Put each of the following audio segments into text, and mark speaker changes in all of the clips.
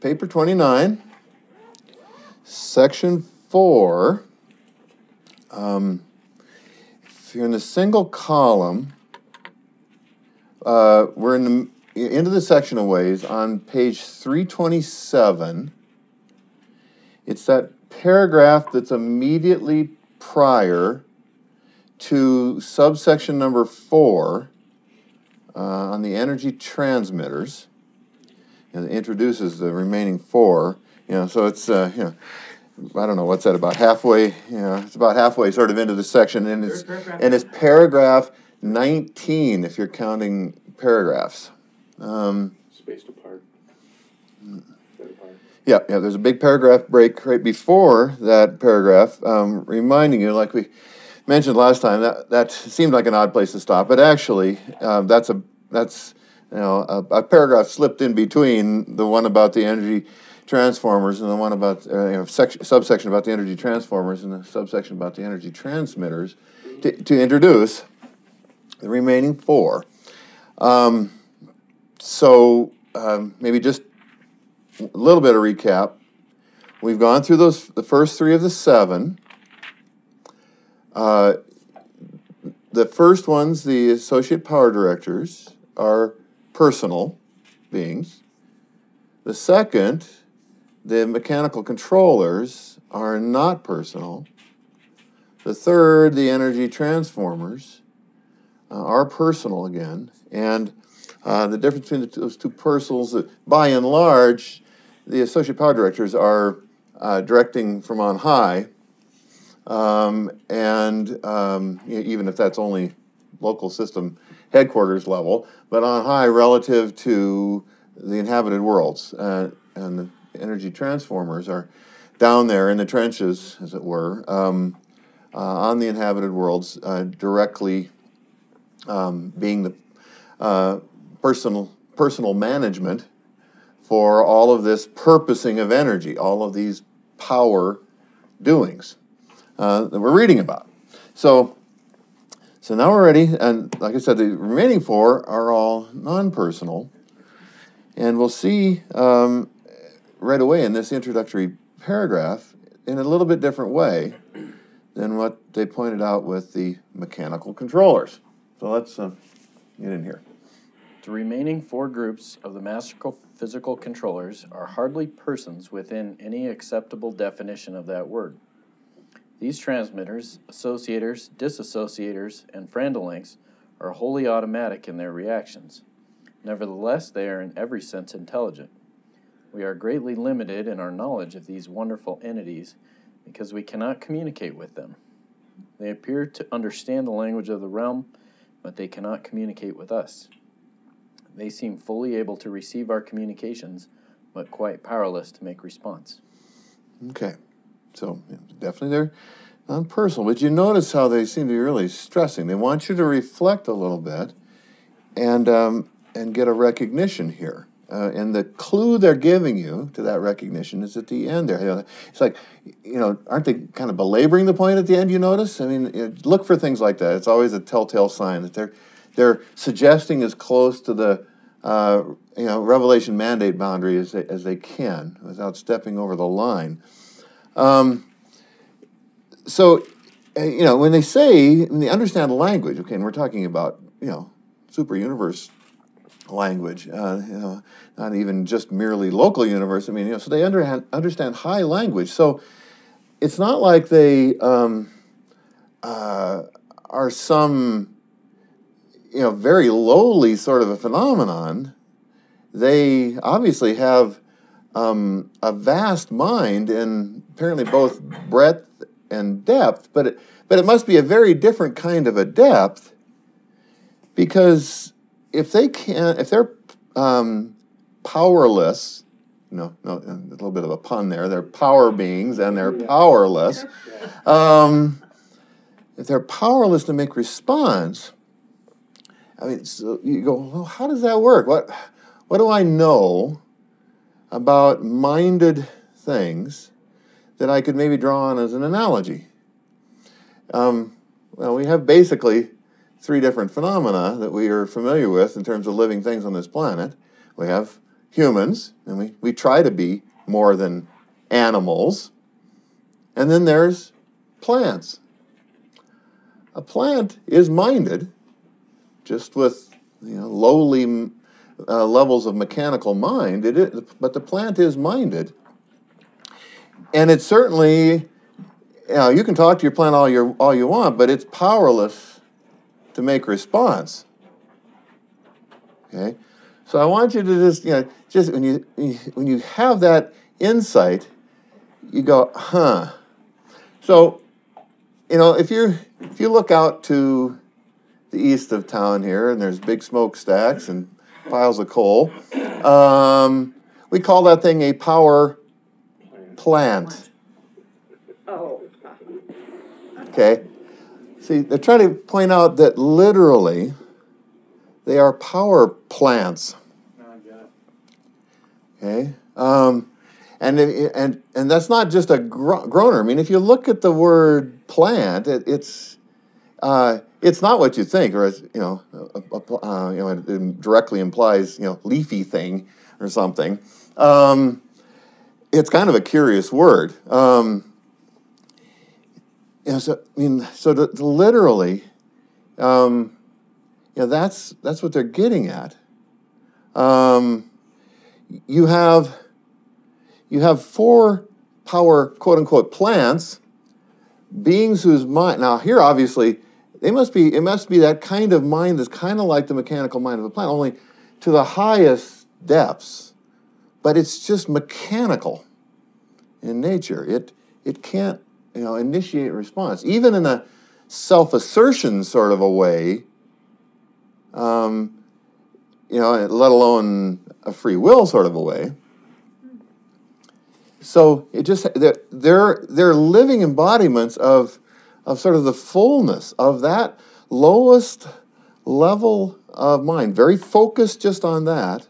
Speaker 1: paper 29, section 4. If you're in the single column, we're into the section of ways on page 327. It's that paragraph that's immediately prior to subsection number 4 on the energy transmitters. And it introduces the remaining 4. So it's I don't know what's that, about halfway. It's about halfway sort of into the section, and it's paragraph 19 if you're counting paragraphs.
Speaker 2: Spaced apart.
Speaker 1: Yeah. There's a big paragraph break right before that paragraph, reminding you, like we mentioned last time, that seemed like an odd place to stop, but actually, that's a paragraph slipped in between the one about the energy transformers and the one about subsection about the energy transformers and the subsection about the energy transmitters to introduce the remaining 4. Maybe just a little bit of recap. We've gone through the first 3 of the 7. The first ones, the associate power directors, are personal beings. The second, the mechanical controllers, are not personal. The third, the energy transformers, are personal again. And the difference between those two personals, by and large, the associate power directors are directing from on high, even if that's only local system headquarters level, but on high relative to the inhabited worlds. And the energy transformers are down there in the trenches, as it were, on the inhabited worlds, directly being the personal management for all of this purposing of energy, all of these power doings that we're reading about. So now we're ready, and like I said, the remaining 4 are all non-personal, and we'll see right away in this introductory paragraph in a little bit different way than what they pointed out with the mechanical controllers. So let's get in here.
Speaker 3: The remaining 4 groups of the master physical controllers are hardly persons within any acceptable definition of that word. These transmitters, associators, disassociators, and Frandl links are wholly automatic in their reactions. Nevertheless, they are in every sense intelligent. We are greatly limited in our knowledge of these wonderful entities because we cannot communicate with them. They appear to understand the language of the realm, but they cannot communicate with us. They seem fully able to receive our communications, but quite powerless to make response.
Speaker 1: Okay, so definitely they're non-personal, but you notice how they seem to be really stressing. They want you to reflect a little bit and get a recognition here. And the clue they're giving you to that recognition is at the end there. It's like, aren't they kind of belaboring the point at the end, you notice? I mean, look for things like that. It's always a telltale sign that they're suggesting as close to the revelation mandate boundary as they can without stepping over the line. When they say, when they understand the language, okay, and we're talking about, super universe language, not even just merely local universe. I mean, so they understand high language. So it's not like they are some, very lowly sort of a phenomenon. They obviously have a vast mind in apparently both breadth and depth, but it must be a very different kind of a depth, because if they're powerless, a little bit of a pun there, they're power beings and they're powerless. If they're powerless to make response, I mean, so you go, well, how does that work? What do I know about minded things that I could maybe draw on as an analogy? We have basically 3 different phenomena that we are familiar with in terms of living things on this planet. We have humans, and we try to be more than animals. And then there's plants. A plant is minded, just with lowly levels of mechanical mind. It is, but the plant is minded, and it's certainly, you can talk to your plant all you want, but it's powerless to make response. Okay, so I want you to just when you have that insight, you go, huh. So, if you look out to the east of town here, and there's big smokestacks and piles of coal, we call that thing a power plant.
Speaker 4: Oh.
Speaker 1: Okay? See, they're trying to point out that literally they are power plants. Okay? And that's not just a groaner. I mean, if you look at the word plant, it's not what you think, or it directly implies leafy thing or something. It's kind of a curious word. Literally, that's what they're getting at. You have 4 power, quote unquote, plants, beings whose mind. Now here, obviously, it must be that kind of mind that's kind of like the mechanical mind of a plant, only to the highest depths. But it's just mechanical in nature. It can't initiate response, even in a self-assertion sort of a way. Let alone a free will sort of a way. So they're living embodiments of sort of the fullness of that lowest level of mind, very focused just on that,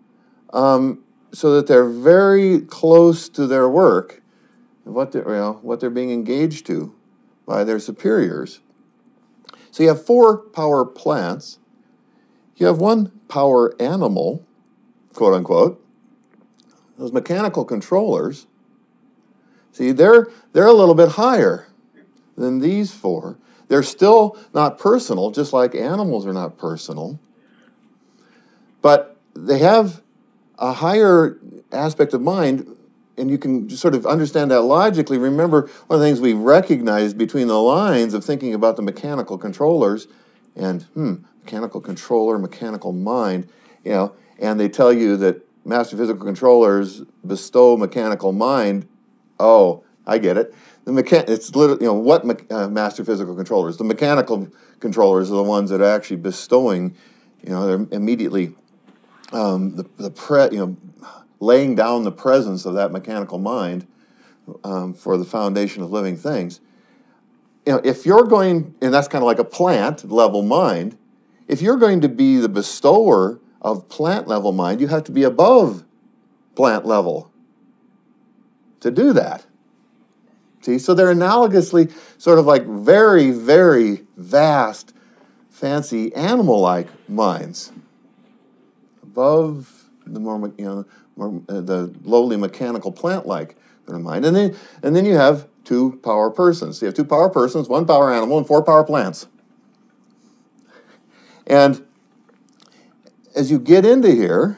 Speaker 1: so that they're very close to their work, what they're being engaged to by their superiors. So you have 4 power plants. You have 1 power animal, quote unquote. Those mechanical controllers, see, they're a little bit higher than these 4. They're still not personal, just like animals are not personal. But they have a higher aspect of mind, and you can just sort of understand that logically. Remember, one of the things we recognized between the lines of thinking about the mechanical controllers and mechanical controller, mechanical mind, and they tell you that master physical controllers bestow mechanical mind. Oh, I get it. It's literally, what master physical controllers? The mechanical controllers are the ones that are actually bestowing, they're immediately laying down the presence of that mechanical mind for the foundation of living things. If you're going, and that's kind of like a plant level mind, if you're going to be the bestower of plant level mind, you have to be above plant level to do that. See, so they're analogously sort of like very, very vast, fancy animal-like minds, above the more the lowly mechanical plant-like mind, and then you have 2 power persons. So you have 2 power persons, 1 power animal, and 4 power plants. And as you get into here,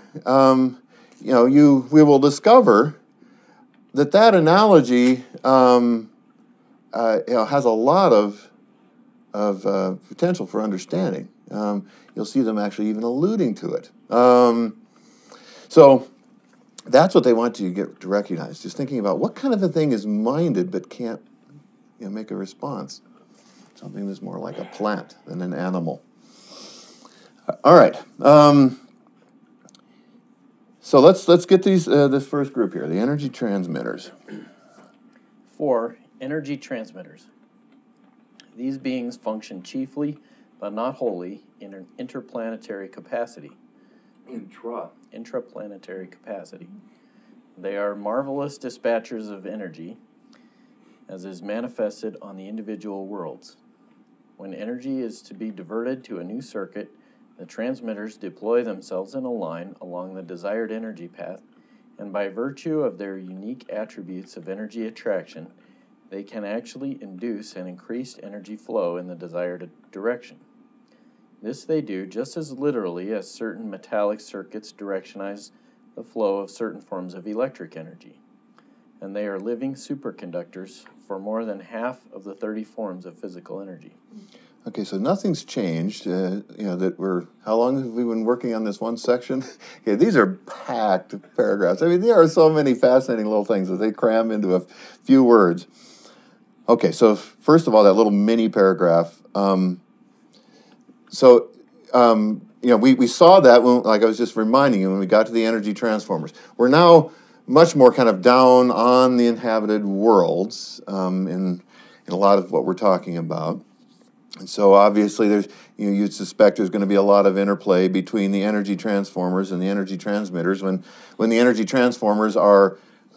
Speaker 1: we will discover that analogy has a lot of potential for understanding. You'll see them actually even alluding to it. So that's what they want you to get to recognize. Just thinking about what kind of a thing is minded but can't make a response. Something that's more like a plant than an animal. All right. So let's get this first group here, the energy transmitters.
Speaker 3: 4. Energy transmitters. These beings function chiefly, but not wholly, in an interplanetary capacity. Intraplanetary capacity. They are marvelous dispatchers of energy, as is manifested on the individual worlds. When energy is to be diverted to a new circuit, The transmitters deploy themselves in a line along the desired energy path, and by virtue of their unique attributes of energy attraction, they can actually induce an increased energy flow in the desired direction. This they do just as literally as certain metallic circuits directionize the flow of certain forms of electric energy, and they are living superconductors for more than half of the 30 forms of physical energy.
Speaker 1: Okay, so nothing's changed. How long have we been working on this one section? Okay, these are packed paragraphs. I mean, there are so many fascinating little things that they cram into a few words. Okay, so first of all, that little mini paragraph. We saw that when, like I was just reminding you, when we got to the energy transformers. We're now much more kind of down on the inhabited worlds in a lot of what we're talking about. And so obviously you'd suspect there's going to be a lot of interplay between the energy transformers and the energy transmitters when the energy transformers are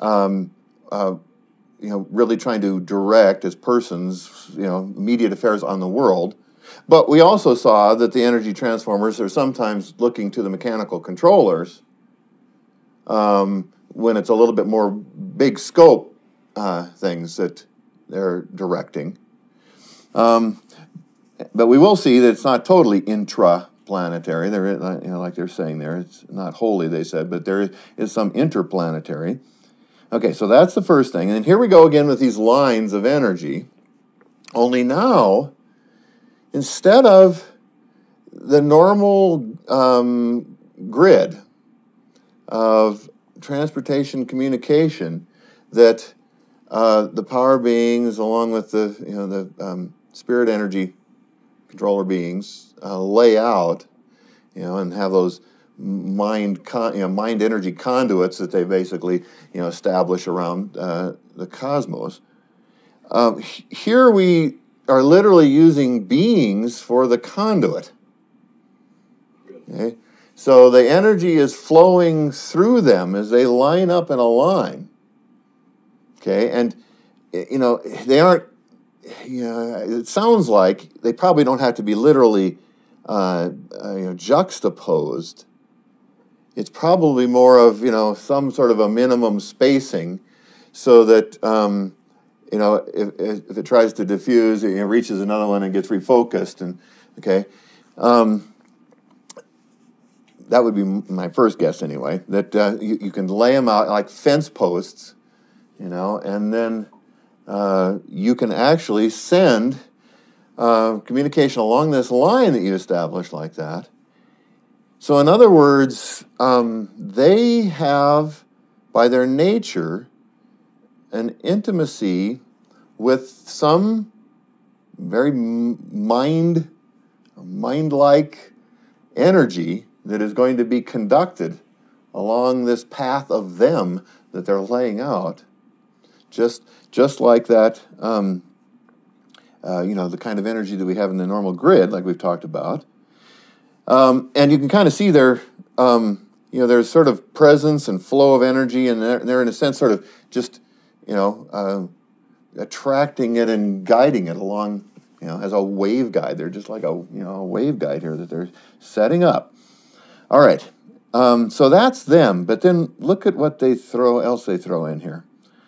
Speaker 1: really trying to direct as persons, immediate affairs on the world. But we also saw that the energy transformers are sometimes looking to the mechanical controllers when it's a little bit more big scope things that they're directing. But we will see that it's not totally intraplanetary. There is, like they're saying there, it's not wholly, they said, but there is some interplanetary. Okay, so that's the first thing. And here we go again with these lines of energy. Only now, instead of the normal grid of transportation communication that the power beings, along with the spirit energy controller beings, lay out, and have those mind energy conduits that they basically establish around the cosmos. Here we are literally using beings for the conduit. Okay? So the energy is flowing through them as they line up in a line. Okay, and they aren't. It sounds like they probably don't have to be literally juxtaposed. It's probably more of some sort of a minimum spacing, so that if it tries to diffuse, it reaches another one and gets refocused. And that would be my first guess anyway. That you can lay them out like fence posts, and then you can actually send communication along this line that you establish like that. So in other words, they have, by their nature, an intimacy with some very mind-like energy that is going to be conducted along this path of them that they're laying out. Just like that, the kind of energy that we have in the normal grid, like we've talked about. And you can kind of see there's sort of presence and flow of energy, and they're in a sense sort of just, attracting it and guiding it along, as a wave guide. They're just like a wave guide here that they're setting up. All right, so that's them. But then look at what they throw in here.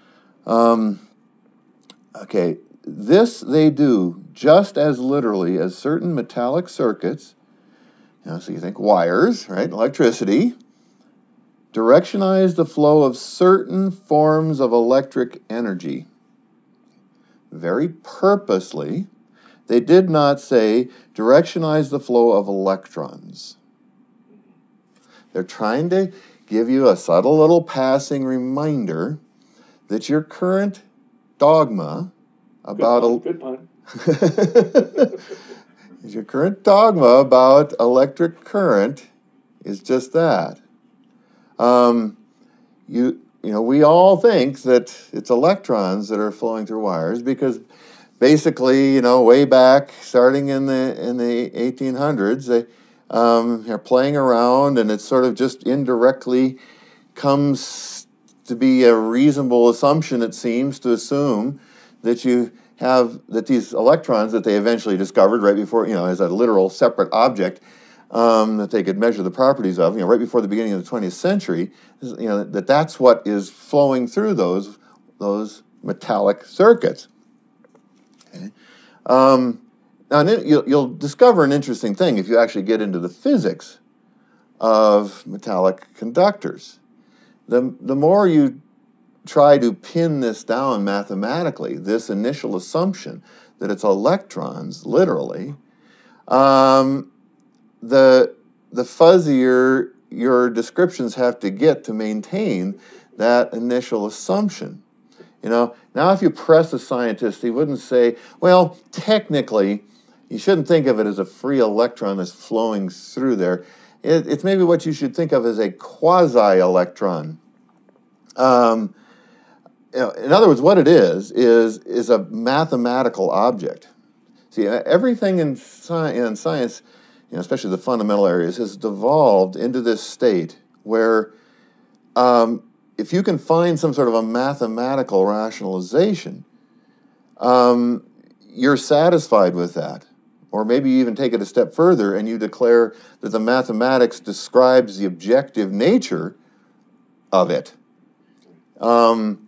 Speaker 1: This they do just as literally as certain metallic circuits. So you think wires, right? Electricity. Directionize the flow of certain forms of electric energy. Very purposely, they did not say directionize the flow of electrons. They're trying to give you a subtle little passing reminder that your current dogma about
Speaker 2: good pun.
Speaker 1: Your current dogma about electric current is just that. We all think that it's electrons that are flowing through wires because basically, way back, starting in the 1800s, they are playing around, and it sort of just indirectly comes to be a reasonable assumption, it seems, to assume that that these electrons that they eventually discovered right before, as a literal separate object, that they could measure the properties of, right before the beginning of the 20th century, that's what is flowing through those metallic circuits. Okay. Now you'll discover an interesting thing if you actually get into the physics of metallic conductors. The more you try to pin this down mathematically, this initial assumption that it's electrons, literally, the fuzzier your descriptions have to get to maintain that initial assumption. Now if you press a scientist, he wouldn't say, well, technically, you shouldn't think of it as a free electron that's flowing through there. It's maybe what you should think of as a quasi-electron. In other words, what it is a mathematical object. See, everything in science, especially the fundamental areas, has devolved into this state where if you can find some sort of a mathematical rationalization, you're satisfied with that. Or maybe you even take it a step further and you declare that the mathematics describes the objective nature of it. And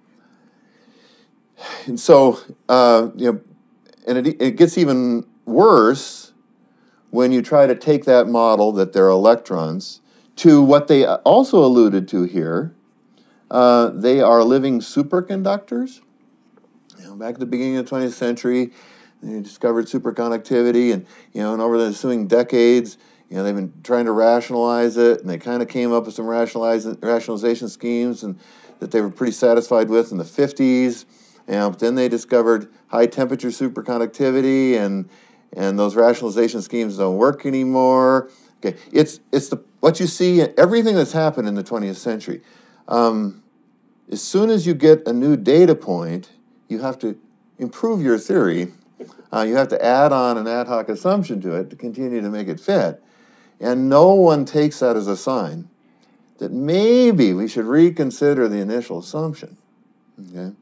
Speaker 1: so, and it gets even worse when you try to take that model that they're electrons to what they also alluded to here. They are living superconductors. Back at the beginning of the 20th century, they discovered superconductivity, and and over the ensuing decades, they've been trying to rationalize it, and they kind of came up with some rationalization schemes, and that they were pretty satisfied with in the 50s. But then they discovered high temperature superconductivity, and those rationalization schemes don't work anymore. Okay, it's what you see in everything that's happened in the 20th century. As soon as you get a new data point, you have to improve your theory. You have to add on an ad hoc assumption to it to continue to make it fit. And no one takes that as a sign that maybe we should reconsider the initial assumption. Okay?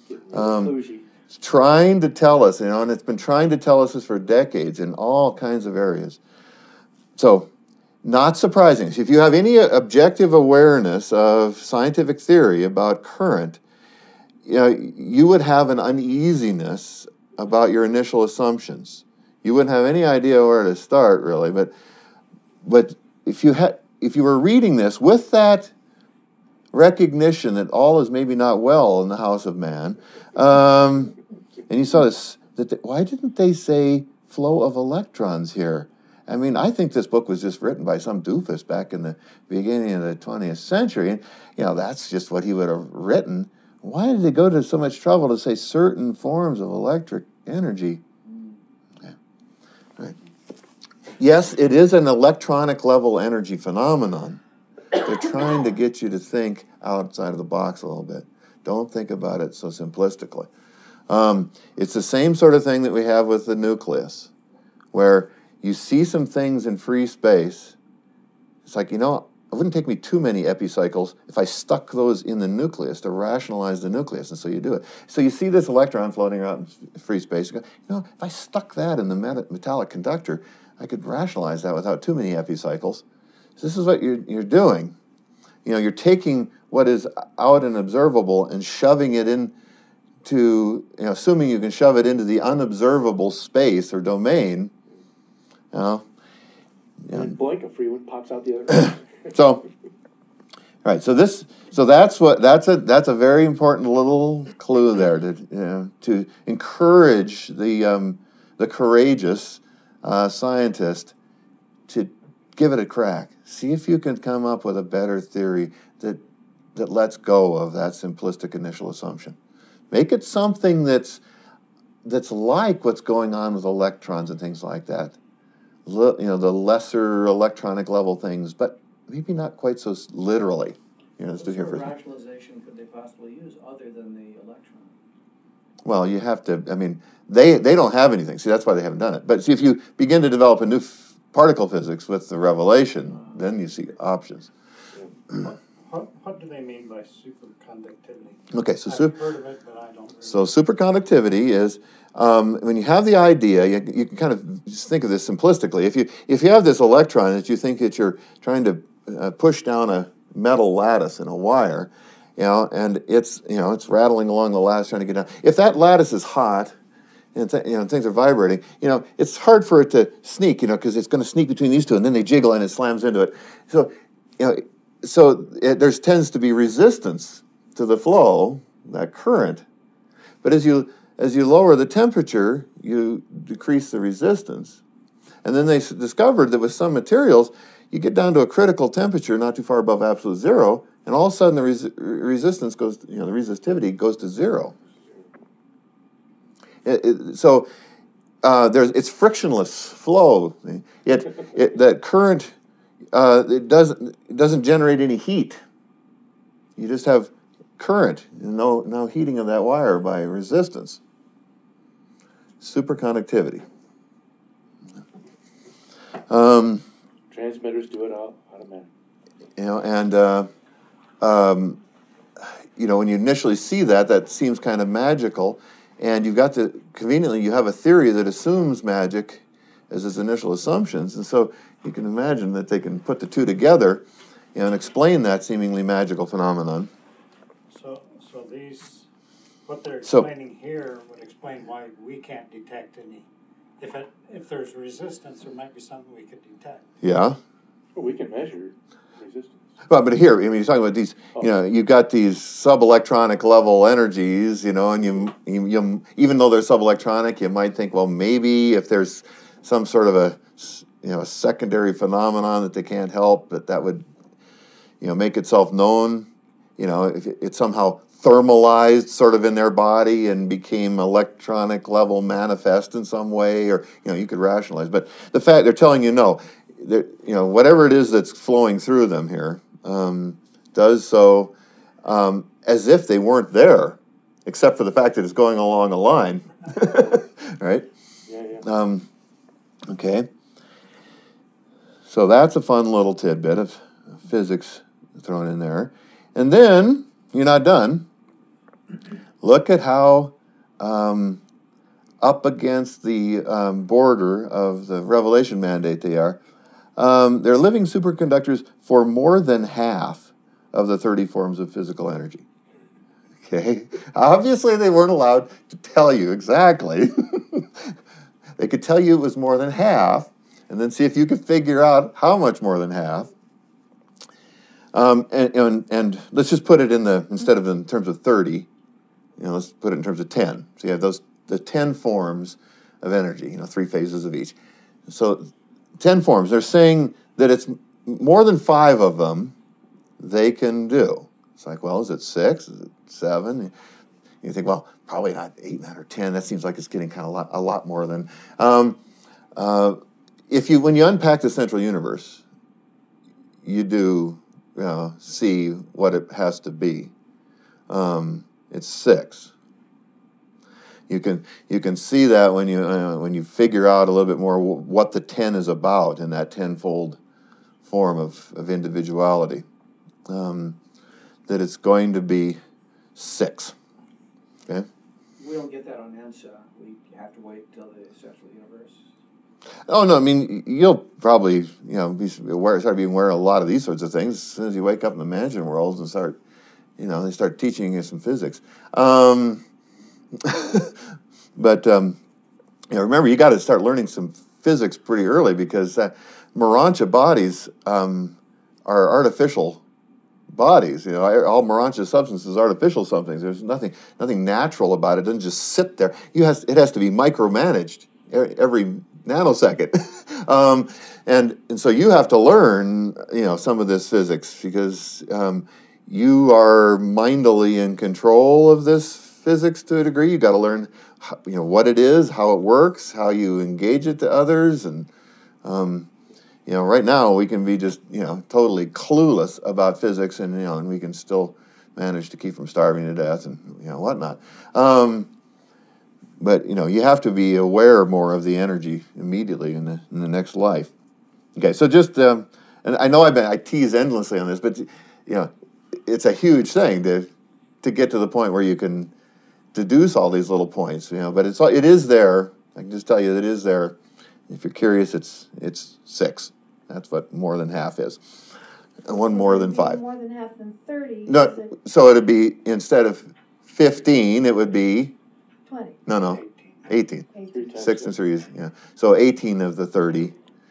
Speaker 1: It's trying to tell us, and it's been trying to tell us this for decades in all kinds of areas. So, not surprising. If you have any objective awareness of scientific theory about current, you would have an uneasiness about your initial assumptions. You wouldn't have any idea where to start, really. But if you were reading this with that recognition that all is maybe not well in the house of man, and you saw this, why didn't they say flow of electrons here? I mean, I think this book was just written by some doofus back in the beginning of the 20th century, and that's just what he would have written. Why did they go to so much trouble to say certain forms of electric energy? Okay. Right. Yes, it is an electronic level energy phenomenon. They're trying to get you to think outside of the box a little bit. Don't think about it so simplistically. It's the same sort of thing that we have with the nucleus, where you see some things in free space. It's like, it wouldn't take me too many epicycles if I stuck those in the nucleus to rationalize the nucleus, and so you do it. So you see this electron floating around in free space. You go, if I stuck that in the metallic conductor, I could rationalize that without too many epicycles. So this is what you're doing. You're taking what is out and observable and shoving it into, assuming you can shove it into the unobservable space or domain.
Speaker 2: And blink, a free one pops out the other.
Speaker 1: So, right. So that's a very important little clue there to encourage the courageous scientist to give it a crack. See if you can come up with a better theory that lets go of that simplistic initial assumption. Make it something that's like what's going on with electrons and things like that. The lesser electronic level things, but maybe not quite so literally.
Speaker 5: What sort of rationalization could they possibly use other than the electron?
Speaker 1: Well, you have to, they don't have anything. See, that's why they haven't done it. But see, if you begin to develop a new particle physics with the revelation, then you see options.
Speaker 6: What do they mean by superconductivity?
Speaker 1: Okay, so
Speaker 6: I've heard of it, but I don't really.
Speaker 1: So superconductivity is when you have the idea, you can kind of just think of this simplistically. If you have this electron that you think that you're trying to push down a metal lattice in a wire, and it's rattling along the lattice trying to get down. If that lattice is hot, and things are vibrating, it's hard for it to sneak, because it's going to sneak between these two, and then they jiggle and it slams into it. So, there tends to be resistance to the flow, that current. But as you lower the temperature, you decrease the resistance. And then they discovered that with some materials, you get down to a critical temperature not too far above absolute zero, and all of a sudden the resistance goes, the resistivity goes to zero. So it's frictionless flow. That current it doesn't generate any heat. You just have current, no heating of that wire by resistance. Superconductivity.
Speaker 2: Transmitters do it all automatically.
Speaker 1: When you initially see that seems kind of magical, and you've got conveniently you have a theory that assumes magic as its initial assumptions, and so you can imagine that they can put the two together and explain that seemingly magical phenomenon.
Speaker 6: So what they're explaining here would explain why we can't detect any. If there's resistance, there might be something we could detect.
Speaker 1: Yeah.
Speaker 2: Well, we can measure resistance.
Speaker 1: But here, you're talking about these. You've got these subelectronic level energies. And you even though they're subelectronic, you might think, well, maybe if there's some sort of a secondary phenomenon that they can't help, that would make itself known. If it somehow thermalized sort of in their body and became electronic level manifest in some way, or you could rationalize. But the fact they're telling you no, whatever it is that's flowing through them here does so as if they weren't there, except for the fact that it's going along a line, right?
Speaker 2: Yeah.
Speaker 1: Okay. So that's a fun little tidbit of physics thrown in there, and then you're not done. Look at how up against the border of the revelation mandate they are. They're living superconductors for more than half of the 30 forms of physical energy. Okay? Obviously, they weren't allowed to tell you exactly. They could tell you it was more than half, and then see if you could figure out how much more than half. And let's just put it instead of in terms of 30, let's put it in terms of 10. So you have the 10 forms of energy, 3 phases of each. So 10 forms. They're saying that it's more than 5 of them they can do. It's like, well, is it 6? Is it 7? You think, well, probably not 8, 9, or 10. That seems like it's getting kind of a lot more than. When you unpack the central universe, you do see what it has to be. It's 6. You can see that when you figure out a little bit more what the 10 is about in that tenfold form of individuality. That it's going to be 6. Okay.
Speaker 5: We don't get that on ENSA. We have to wait till the central universe.
Speaker 1: Oh no! I mean, you'll probably start being aware of a lot of these sorts of things as soon as you wake up in the management world and start, they start teaching you some physics. But remember, you got to start learning some physics pretty early, because Morancha bodies are artificial bodies. All Morancha substance is artificial something. There's nothing natural about it. It doesn't just sit there. It has to be micromanaged every nanosecond. And so you have to learn, some of this physics, because you are mindily in control of this physics to a degree. You got to learn, what it is, how it works, how you engage it to others, and right now we can be just totally clueless about physics, and we can still manage to keep from starving to death and whatnot. But you have to be aware more of the energy immediately in the next life. Okay, so just and I know I tease endlessly on this, but it's a huge thing to get to the point where you can deduce all these little points, but it is there. I can just tell you that it is there. If you're curious, it's 6. That's what more than half is. And one more than 5.
Speaker 4: More than half than 30.
Speaker 1: No, so it'd be, instead of 15, it would be
Speaker 4: 20.
Speaker 1: no 18.
Speaker 4: 18.
Speaker 1: 6 and 3 is, so 18 of the 30,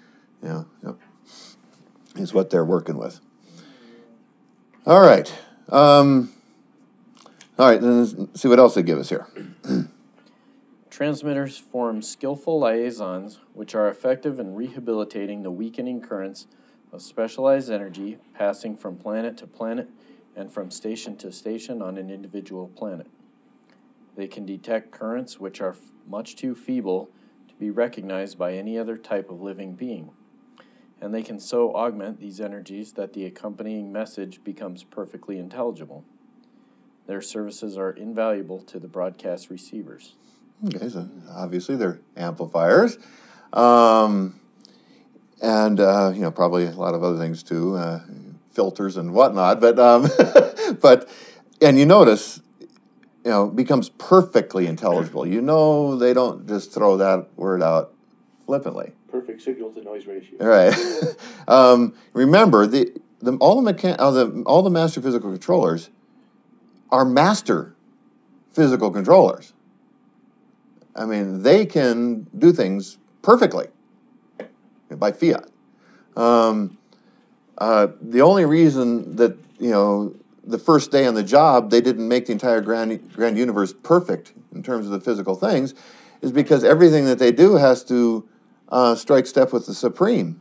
Speaker 1: is what they're working with. All right. Then let's see what else they give us here.
Speaker 3: Transmitters form skillful liaisons which are effective in rehabilitating the weakening currents of specialized energy passing from planet to planet and from station to station on an individual planet. They can detect currents which are much too feeble to be recognized by any other type of living being, and they can so augment these energies that the accompanying message becomes perfectly intelligible. Their services are invaluable to the broadcast receivers.
Speaker 1: Okay, so obviously they're amplifiers, and probably a lot of other things too, filters and whatnot. But and you notice, becomes perfectly intelligible. They don't just throw that word out flippantly.
Speaker 2: Perfect signal to noise ratio.
Speaker 1: Right. Remember, all the master physical controllers are master physical controllers. I mean, they can do things perfectly by fiat. The only reason that, the first day on the job, they didn't make the entire grand universe perfect in terms of the physical things is because everything that they do has to strike step with the Supreme.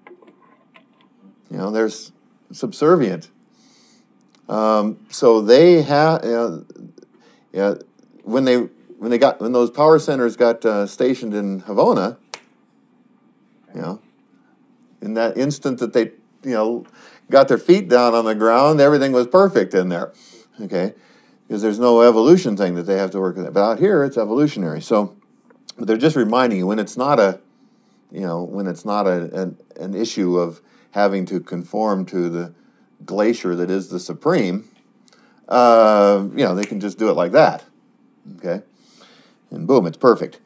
Speaker 1: There's subservient. So they have, when those power centers got stationed in Havana, in that instant that they, got their feet down on the ground, everything was perfect in there. Okay, because there's no evolution thing that they have to work with. But out here, it's evolutionary. So they're just reminding you when it's not an issue of having to conform to the glacier that is the Supreme. They can just do it like that. Okay, and boom, it's perfect.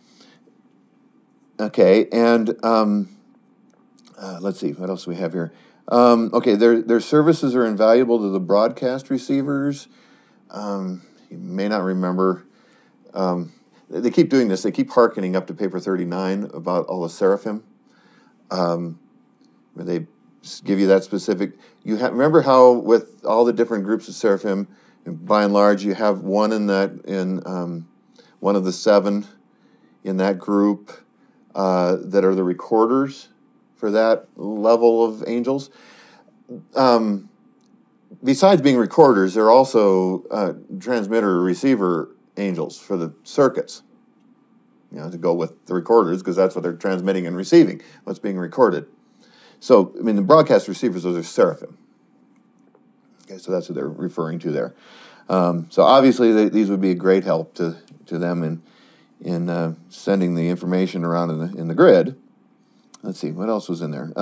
Speaker 1: Okay, and let's see what else we have here. Their services are invaluable to the broadcast receivers. You may not remember. They keep doing this. They keep hearkening up to paper 39 about all the seraphim. Where they give you that specific. Remember how with all the different groups of seraphim, by and large, you have one in one of the 7 in that group that are the recorders for that level of angels. Besides being recorders, they're also transmitter receiver angels for the circuits. To go with the recorders because that's what they're transmitting and receiving, what's being recorded. So, the broadcast receivers, those are seraphim. Okay, so that's what they're referring to there. So obviously these would be a great help to them in sending the information around in the grid. Let's see, what else was in there?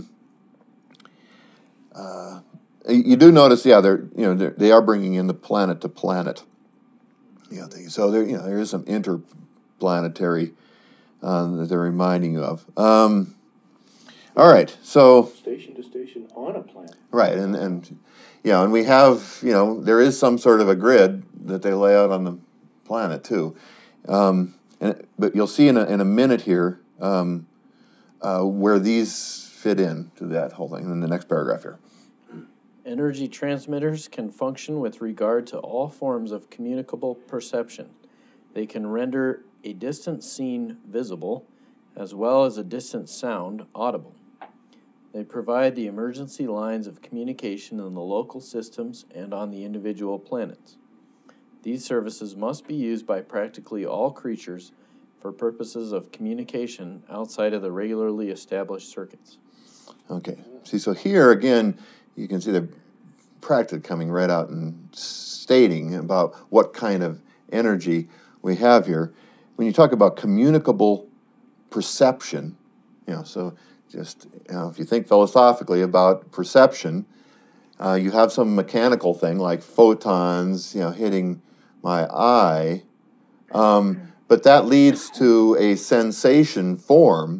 Speaker 1: You do notice, they are bringing in the planet to planet. So there is some interplanetary that they're reminding you of. All right, so
Speaker 2: Station to station on a planet.
Speaker 1: right, and we have there is some sort of a grid that they lay out on the planet too, but you'll see in a minute here where these fit in to that whole thing in the next paragraph here.
Speaker 3: Energy transmitters can function with regard to all forms of communicable perception. They can render a distant scene visible, as well as a distant sound audible. They provide the emergency lines of communication in the local systems and on the individual planets. These services must be used by practically all creatures for purposes of communication outside of the regularly established circuits.
Speaker 1: Okay. See, so here again, you can see the practice coming right out and stating about what kind of energy we have here. When you talk about communicable perception, so just if you think philosophically about perception, you have some mechanical thing like photons, hitting my eye, But that leads to a sensation form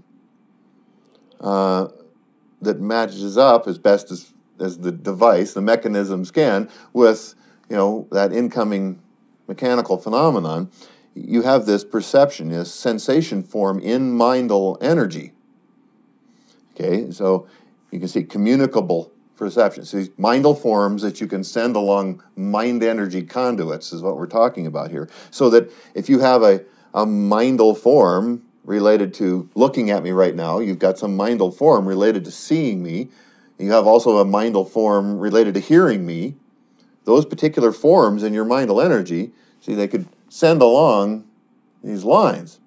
Speaker 1: that matches up as best as the device, the mechanisms can, with that incoming mechanical phenomenon. You have this perception, this sensation form in mindal energy. Okay, so you can see communicable perception. So these mindal forms that you can send along mind energy conduits is what we're talking about here. So that if you have a mindal form related to looking at me right now, you've got some mindal form related to seeing me, you have also a mindal form related to hearing me. Those particular forms in your mindal energy, see, they could send along these lines.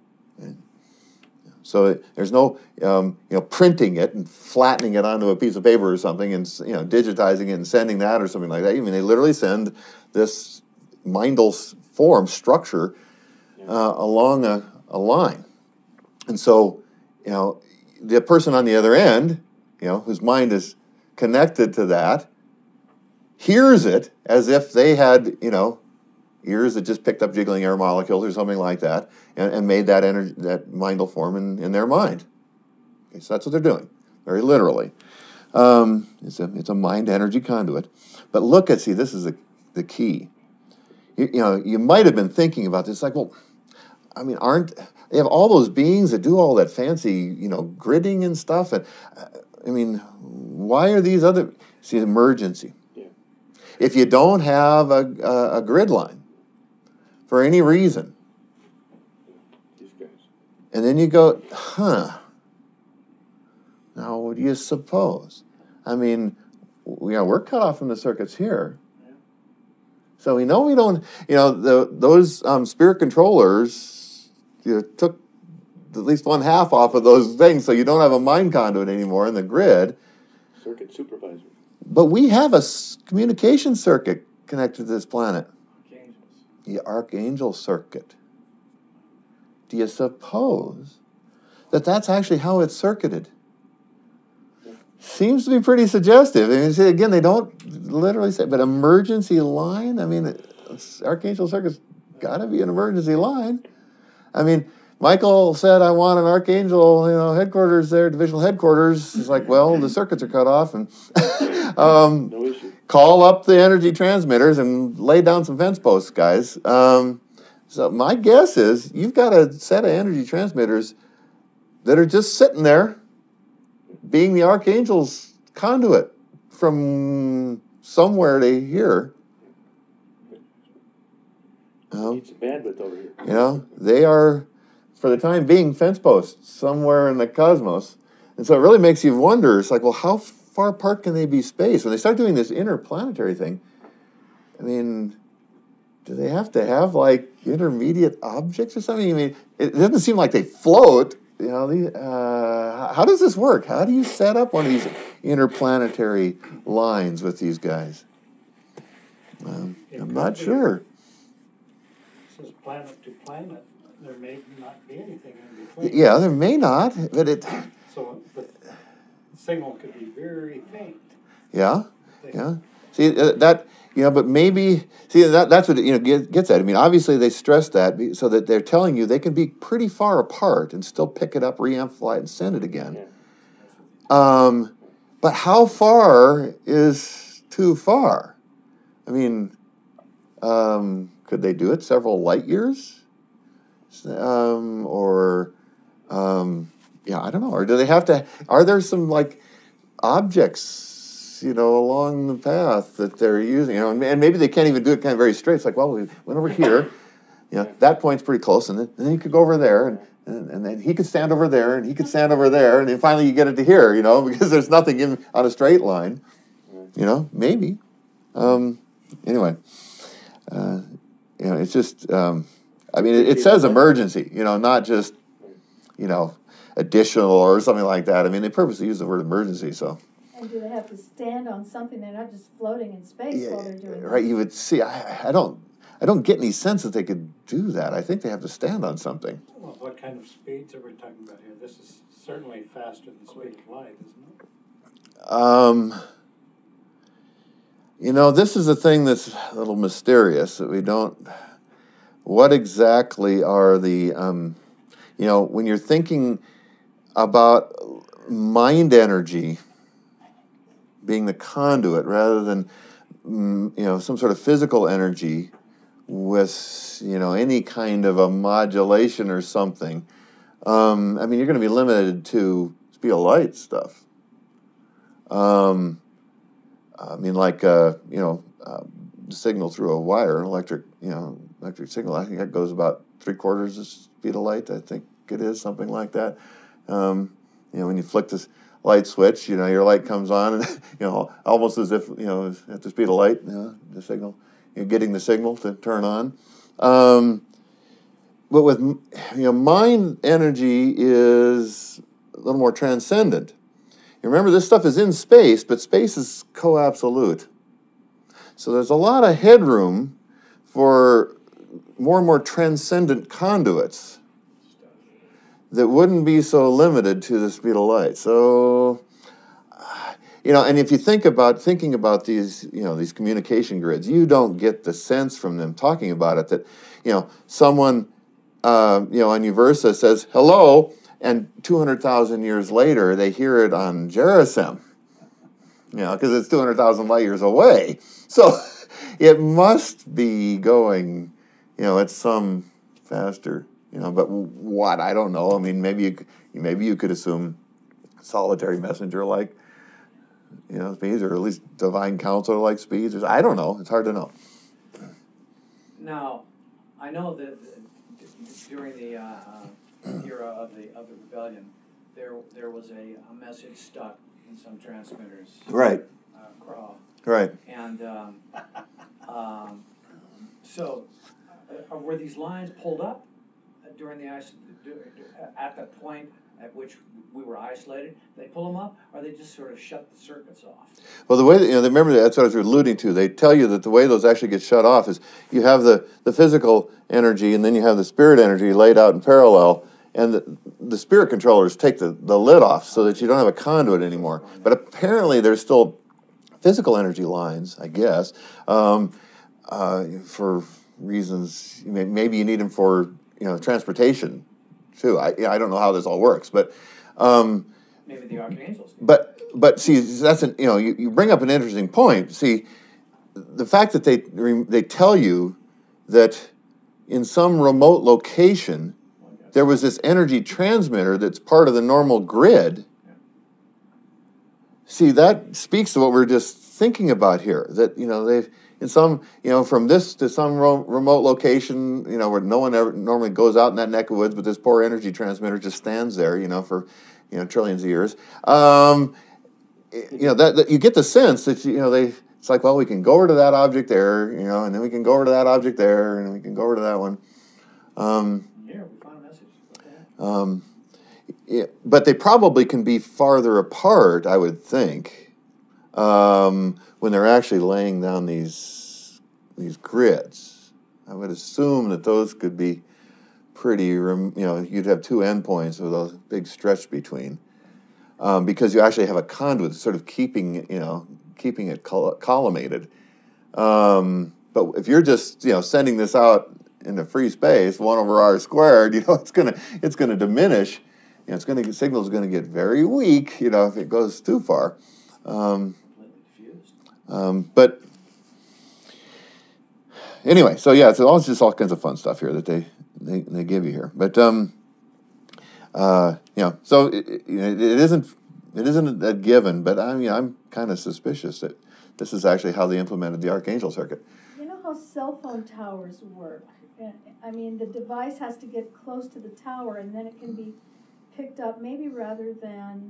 Speaker 1: So there's no, printing it and flattening it onto a piece of paper or something and, digitizing it and sending that or something like that. I mean, they literally send this mindal form structure along a line. And so, the person on the other end, whose mind is connected to that, hears it as if they had, ears that just picked up jiggling air molecules or something like that, and made that energy, that mindal form in their mind. Okay, so that's what they're doing, very literally. It's a mind energy conduit. But look at, this is the key. You might have been thinking about this, like, well, I mean, they have all those beings that do all that fancy, gridding and stuff, and why are these other? See, emergency.
Speaker 2: Yeah.
Speaker 1: If you don't have a grid line for any reason,
Speaker 2: These guys.
Speaker 1: and then you go, now what do you suppose? I mean, we're cut off from the circuits here.
Speaker 5: Yeah.
Speaker 1: So we know we don't, those spirit controllers took at least one half off of those things, so you don't have a mind conduit anymore in the grid.
Speaker 2: Circuit supervisor.
Speaker 1: But we have a communication circuit connected to this planet.
Speaker 5: Archangels.
Speaker 1: The Archangel Circuit. Do you suppose that that's actually how it's circuited? Seems to be pretty suggestive. I mean, see, again, they don't literally say, but emergency line? I mean, Archangel Circuit's got to be an emergency line. I mean, Michael said, I want an Archangel, headquarters there, divisional headquarters. It's like, well, the circuits are cut off, and
Speaker 2: No issue.
Speaker 1: call up the energy transmitters and lay down some fence posts, guys. So my guess is you've got a set of energy transmitters that are just sitting there being the Archangel's conduit from somewhere to here.
Speaker 2: Need some bandwidth over here.
Speaker 1: They are, for the time being, fence posts somewhere in the cosmos. And so it really makes you wonder, it's like, well, how far apart can they be spaced? When they start doing this interplanetary thing, I mean, do they have to have, like, intermediate objects or something? I mean, it doesn't seem like they float. How does this work? How do you set up one of these interplanetary lines with these guys? I'm not sure.
Speaker 6: This is planet to planet. There may not be anything in between.
Speaker 1: Yeah, there may not, but
Speaker 6: So the signal could be very faint.
Speaker 1: Yeah. See that, but maybe that's what it gets at. I mean, obviously they stress that so that they're telling you they can be pretty far apart and still pick it up, re-amplify it, and send it again.
Speaker 2: Yeah.
Speaker 1: But how far is too far? I mean, could they do it several light years? I don't know. Or do they have to? Are there some like objects, along the path that they're using? And maybe they can't even do it kind of very straight. It's like, well, we went over here. That point's pretty close, and then you could go over there, and then he could stand over there, and he could stand over there, and then finally you get it to here, because there's nothing on a straight line. Maybe. Anyway, it's just. It says emergency, not just, additional or something like that. I mean, they purposely use the word emergency, so.
Speaker 4: And do they have to stand on something? They're not just floating in space while they're doing
Speaker 1: right,
Speaker 4: this.
Speaker 1: you would see. I don't get any sense that they could do that. I think they have to stand on something.
Speaker 6: Well, what kind of speeds are we talking about here? This is certainly faster than the speed of light, isn't it?
Speaker 1: This is a thing that's a little mysterious that we don't what exactly are the, when you're thinking about mind energy being the conduit rather than, some sort of physical energy with, any kind of a modulation or something, you're going to be limited to speed of light stuff. Signal through a wire, an electric signal, I think that goes about 3/4 the speed of light, I think it is, something like that. When you flick this light switch, your light comes on, and, almost as if, at the speed of light, the signal, you're getting the signal to turn on. But with, mind energy is a little more transcendent. You remember, this stuff is in space, but space is co-absolute. So there's a lot of headroom for more and more transcendent conduits that wouldn't be so limited to the speed of light. So, and if you thinking about these, these communication grids, you don't get the sense from them talking about it that, someone, on Uversa says hello, and 200,000 years later they hear it on Gerisem. Because it's 200,000 light years away. So it must be going, at some faster, but what? I don't know. Maybe you could assume solitary messenger like, speeds, or at least divine counselor like speeds. I don't know. It's hard to know.
Speaker 5: Now, I know that during the era of the rebellion, there was a message stuck in some transmitters.
Speaker 1: Right.
Speaker 5: Crawl.
Speaker 1: Right.
Speaker 5: And so, were these lines pulled up during the at the point at which we were isolated? They pull them up, or they just sort of shut the circuits off?
Speaker 1: Well, the way that, remember, that's what I was alluding to. They tell you that the way those actually get shut off is you have the physical energy, and then you have the spirit energy laid out in parallel. And the spirit controllers take the lid off so that you don't have a conduit anymore. But apparently there's still physical energy lines, I guess, for reasons. Maybe you need them for transportation too. I don't know how this all works, but
Speaker 5: maybe the archangels.
Speaker 1: But see, that's you bring up an interesting point. See, the fact that they tell you that in some remote location there was this energy transmitter that's part of the normal grid. See, that speaks to what we're just thinking about here. That they've in some from this to some remote location, where no one ever normally goes out in that neck of woods, but this poor energy transmitter just stands there, for trillions of years. That you get the sense that it's like, well, we can go over to that object there, and then we can go over to that object there, and we can go over to that one.
Speaker 5: Here, we found a message.
Speaker 1: But they probably can be farther apart, I would think, when they're actually laying down these grids. I would assume that those could be pretty, you'd have two endpoints with a big stretch between, because you actually have a conduit sort of keeping it collimated. But if you're just, sending this out into free space, 1/r², it's gonna diminish. Signal's gonna get very weak, if it goes too far. But anyway, so yeah, it's just all kinds of fun stuff here that they give you here. But so it isn't a given. But I'm kind of suspicious that this is actually how they implemented the Archangel circuit.
Speaker 4: You know how cell phone towers work? The device has to get close to the tower, and then it can be picked up, maybe rather than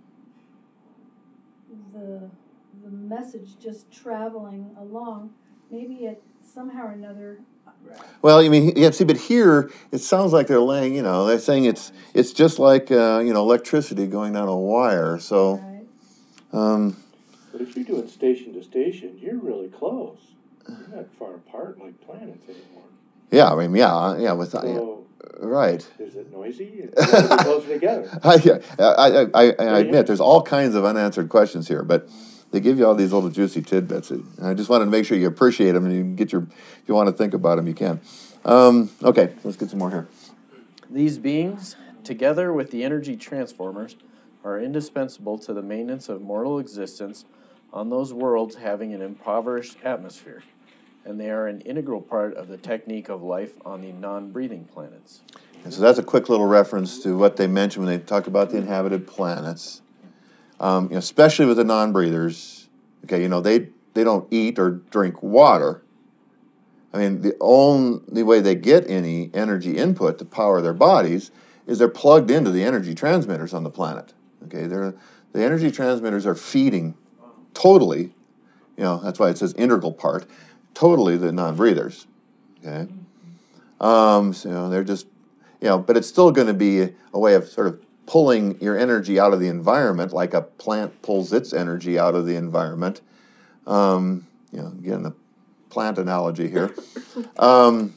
Speaker 4: the message just traveling along. Maybe it somehow or another.
Speaker 1: Well, but here it sounds like they're laying. They're saying it's just like electricity going down a wire. So,
Speaker 4: right.
Speaker 2: But if you're doing station to station, you're really close. You're not far apart like planets anymore.
Speaker 1: Yeah, with right.
Speaker 2: Is it noisy? It's closer together.
Speaker 1: I admit there's all kinds of unanswered questions here, but they give you all these little juicy tidbits. And I just wanted to make sure you appreciate them and you get your, if you want to think about them, you can. Okay, let's get some more here.
Speaker 3: These beings, together with the energy transformers, are indispensable to the maintenance of mortal existence on those worlds having an impoverished atmosphere, and they are an integral part of the technique of life on the non-breathing planets.
Speaker 1: And so that's a quick little reference to what they mentioned when they talk about the inhabited planets. Especially with the non-breathers, okay, they don't eat or drink water. I mean, the only way they get any energy input to power their bodies is they're plugged into the energy transmitters on the planet. Okay, the energy transmitters are feeding totally, that's why it says integral part, totally the non-breathers. Okay, so they're just, but it's still going to be a way of sort of pulling your energy out of the environment, like a plant pulls its energy out of the environment. Again, the plant analogy here. And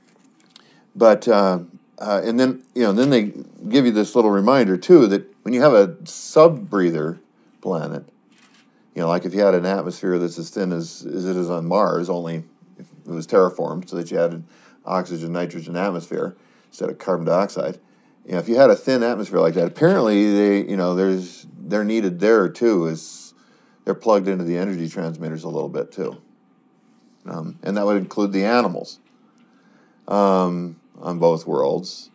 Speaker 1: then they give you this little reminder too that when you have a sub-breather planet, like if you had an atmosphere that's as thin as it is on Mars, only if it was terraformed, so that you had an oxygen, nitrogen atmosphere instead of carbon dioxide. If you had a thin atmosphere like that, apparently they're needed there too, is they're plugged into the energy transmitters a little bit too. And that would include the animals on both worlds.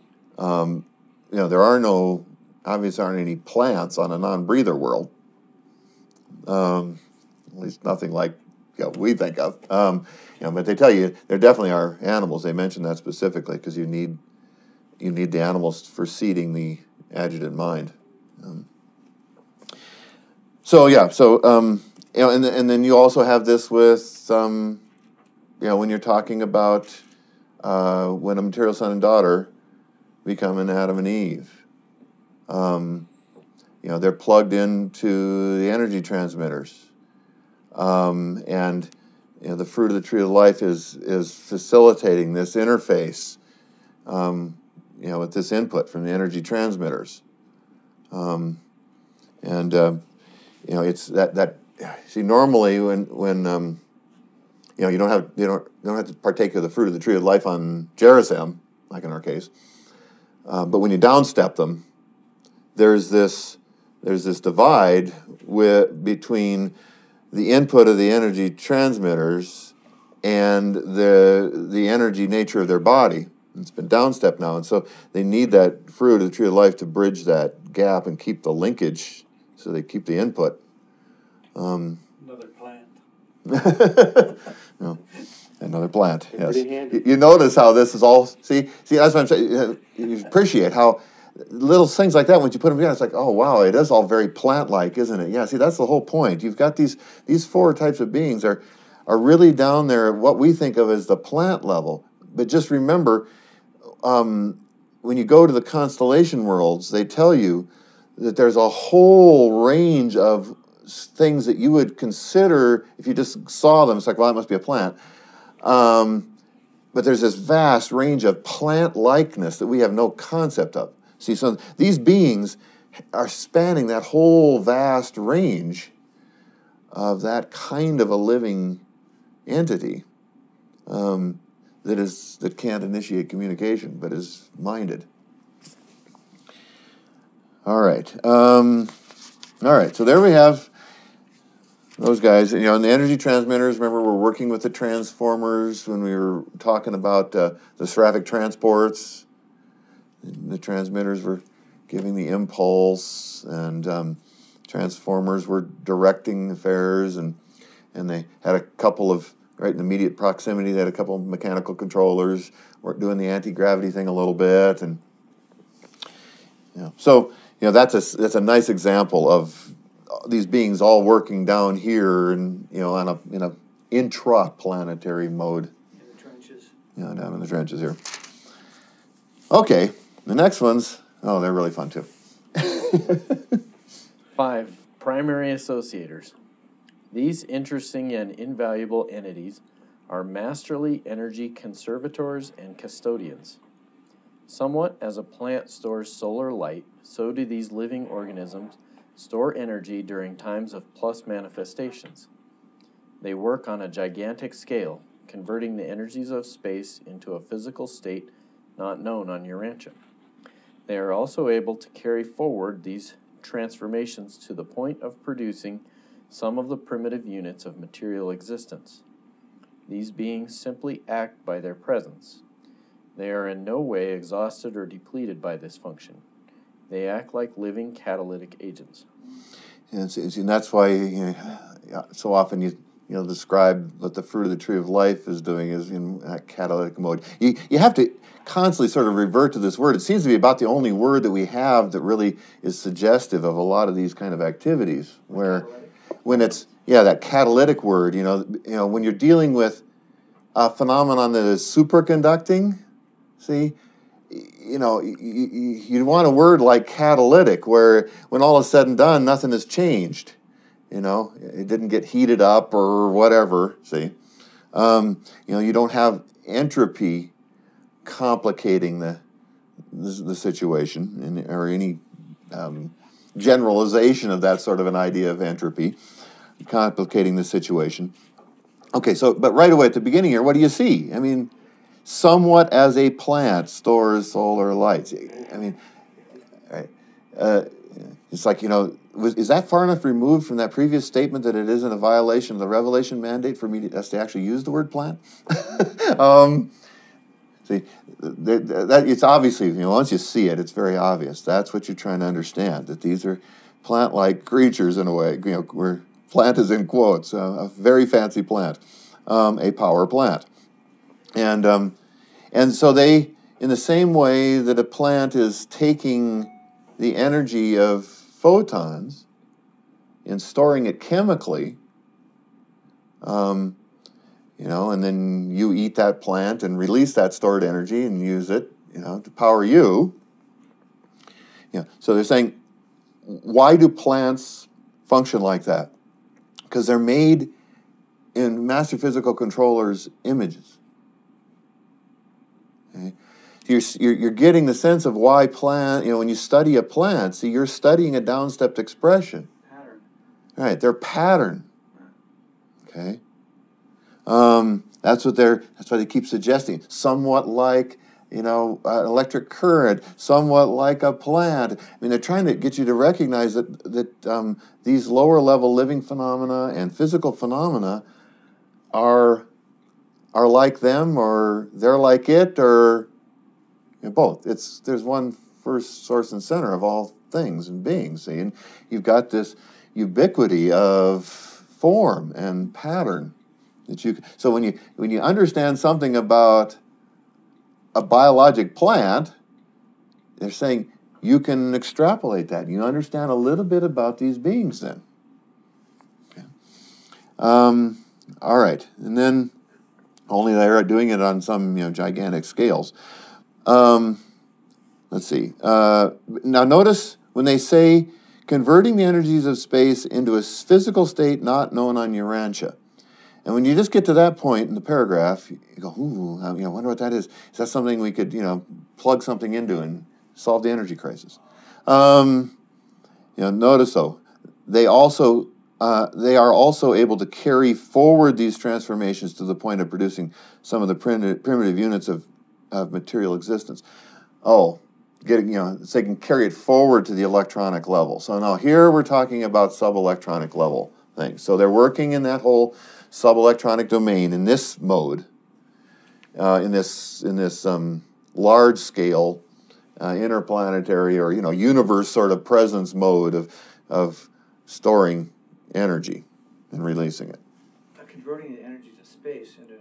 Speaker 1: There obviously aren't any plants on a non-breather world. At least nothing like we think of. But they tell you there definitely are animals. They mention that specifically because you need the animals for seeding the adjutant mind. And then you also have this with, when you're talking about when a material son and daughter become an Adam and Eve. They're plugged into the energy transmitters. And the fruit of the tree of life is facilitating this interface, with this input from the energy transmitters. It's that. See, normally when you don't have to partake of the fruit of the tree of life on Gerizim, like in our case, but when you downstep them, there's this divide between the input of the energy transmitters and the energy nature of their body. It's been downstepped now, and so they need that fruit of the tree of life to bridge that gap and keep the linkage, so they keep the input.
Speaker 6: Another plant.
Speaker 1: Another plant. Yes.
Speaker 2: Pretty handy.
Speaker 1: You notice how this is all. See. That's what I'm saying. You appreciate how little things like that, when you put them together, it's like, oh wow, it is all very plant-like, isn't it? Yeah. See, that's the whole point. You've got these four types of beings are really down there at what we think of as the plant level. But just remember, when you go to the constellation worlds, they tell you that there's a whole range of things that you would consider, if you just saw them, it's like, well, that must be a plant. But there's this vast range of plant-likeness that we have no concept of. See, so these beings are spanning that whole vast range of that kind of a living entity that can't initiate communication, but is minded. All right. So there we have those guys. And the energy transmitters, remember, we're working with the transformers when we were talking about the seraphic transports. The transmitters were giving the impulse, and transformers were directing affairs, and they had a couple of, right in immediate proximity, they had a couple of mechanical controllers, were doing the anti-gravity thing a little bit, and so that's a nice example of these beings all working down here and in a intraplanetary mode.
Speaker 5: In the trenches.
Speaker 1: Down in the trenches here. Okay, the next ones, they're really fun too.
Speaker 3: 5. Primary associators. These interesting and invaluable entities are masterly energy conservators and custodians. Somewhat as a plant stores solar light, so do these living organisms store energy during times of plus manifestations. They work on a gigantic scale, converting the energies of space into a physical state not known on Urantia. They are also able to carry forward these transformations to the point of producing some of the primitive units of material existence. These beings simply act by their presence. They are in no way exhausted or depleted by this function. They act like living catalytic agents.
Speaker 1: And that's why so often you describe what the fruit of the tree of life is doing is in that catalytic mode. You have to constantly sort of revert to this word. It seems to be about the only word that we have that really is suggestive of a lot of these kind of activities. Where, when it's that catalytic word, when you're dealing with a phenomenon that is superconducting, see. You want a word like catalytic, where when all is said and done, nothing has changed. It didn't get heated up or whatever. See, you don't have entropy complicating the situation, or any generalization of that sort of an idea of entropy complicating the situation. Okay, but right away at the beginning here, what do you see? I mean, somewhat as a plant stores solar light. I mean, right? It's like, is that far enough removed from that previous statement that it isn't a violation of the revelation mandate for us to actually use the word plant? See, that it's obviously, once you see it, it's very obvious. That's what you're trying to understand, that these are plant-like creatures in a way. Where plant is in quotes, a very fancy plant, a power plant. And so they, in the same way that a plant is taking the energy of photons and storing it chemically, and then you eat that plant and release that stored energy and use it, to power you. So they're saying, why do plants function like that? Because they're made in master physical controllers' images. Okay. You're getting the sense of why plant, when you study a plant, see, you're studying a downstepped expression.
Speaker 5: Pattern.
Speaker 1: Right, their pattern. Okay. That's why they keep suggesting, somewhat like, electric current, somewhat like a plant. I mean, they're trying to get you to recognize that these lower level living phenomena and physical phenomena are like them, or they're like it, or both. There's one first source and center of all things and beings. See, and you've got this ubiquity of form and pattern that you. So when you understand something about a biologic plant, they're saying you can extrapolate that. You understand a little bit about these beings then. Okay. All right, and then. Only they're doing it on some gigantic scales. Let's see. Now notice when they say converting the energies of space into a physical state not known on Urantia. And when you just get to that point in the paragraph, you go, ooh, I wonder what that is. Is that something we could, plug something into and solve the energy crisis? Notice though, they are also able to carry forward these transformations to the point of producing some of the primitive units of material existence. So they can carry it forward to the electronic level. So now here we're talking about subelectronic level things. So they're working in that whole subelectronic domain in this mode, in this large scale interplanetary or universe sort of presence mode of storing energy and releasing it.
Speaker 5: Converting the energy to space into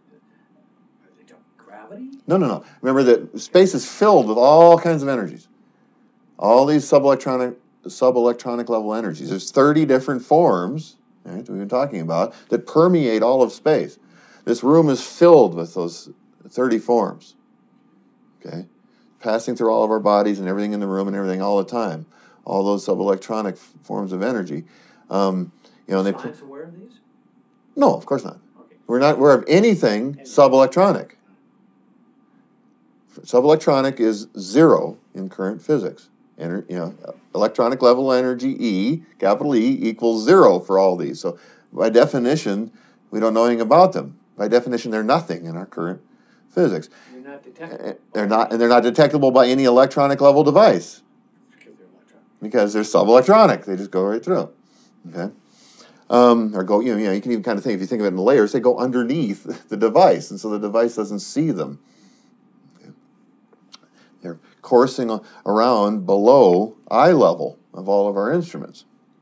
Speaker 5: gravity?
Speaker 1: No. Remember that space is filled with all kinds of energies. All these subelectronic level energies. There's 30 different forms, right, that we've been talking about, that permeate all of space. This room is filled with those 30 forms. Okay? Passing through all of our bodies and everything in the room and everything all the time. All those subelectronic forms of energy.
Speaker 5: Science aware of these?
Speaker 1: No, of course not.
Speaker 5: Okay.
Speaker 1: We're not aware of anything subelectronic. Subelectronic is zero in current physics. electronic level energy E, capital E, equals 0 for all these. So by definition, we don't know anything about them. By definition, they're nothing in our current physics.
Speaker 5: They're not detectable.
Speaker 1: They're not detectable by any electronic level device because they're subelectronic. They just go right through. Okay. Or go, you can even kind of think, if you think of it in layers, they go underneath the device, and so the device doesn't see them. Okay. They're coursing around below eye level of all of our instruments.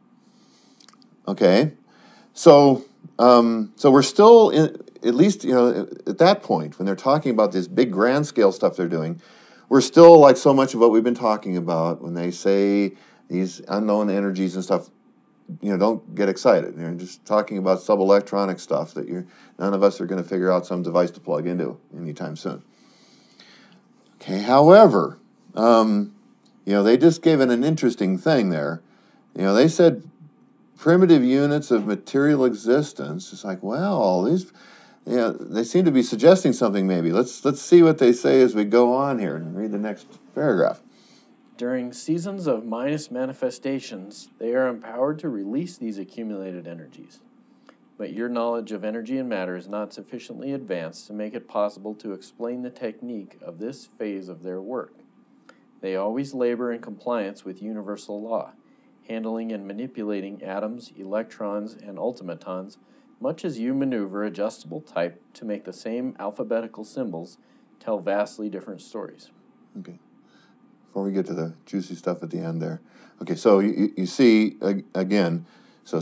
Speaker 1: Okay, so we're still at least at that point when they're talking about this big grand scale stuff they're doing, we're still like so much of what we've been talking about when they say these unknown energies and stuff. Don't get excited. You're just talking about subelectronic stuff that none of us are going to figure out some device to plug into anytime soon. Okay, however, they just gave it an interesting thing there. They said primitive units of material existence. It's like, well, these, they seem to be suggesting something maybe. Let's see what they say as we go on here and read the next paragraph.
Speaker 3: During seasons of minus manifestations, they are empowered to release these accumulated energies. But your knowledge of energy and matter is not sufficiently advanced to make it possible to explain the technique of this phase of their work. They always labor in compliance with universal law, handling and manipulating atoms, electrons, and ultimatons, much as you maneuver adjustable type to make the same alphabetical symbols tell vastly different stories.
Speaker 1: Okay. Before we get to the juicy stuff at the end there. Okay, so you see, again, so,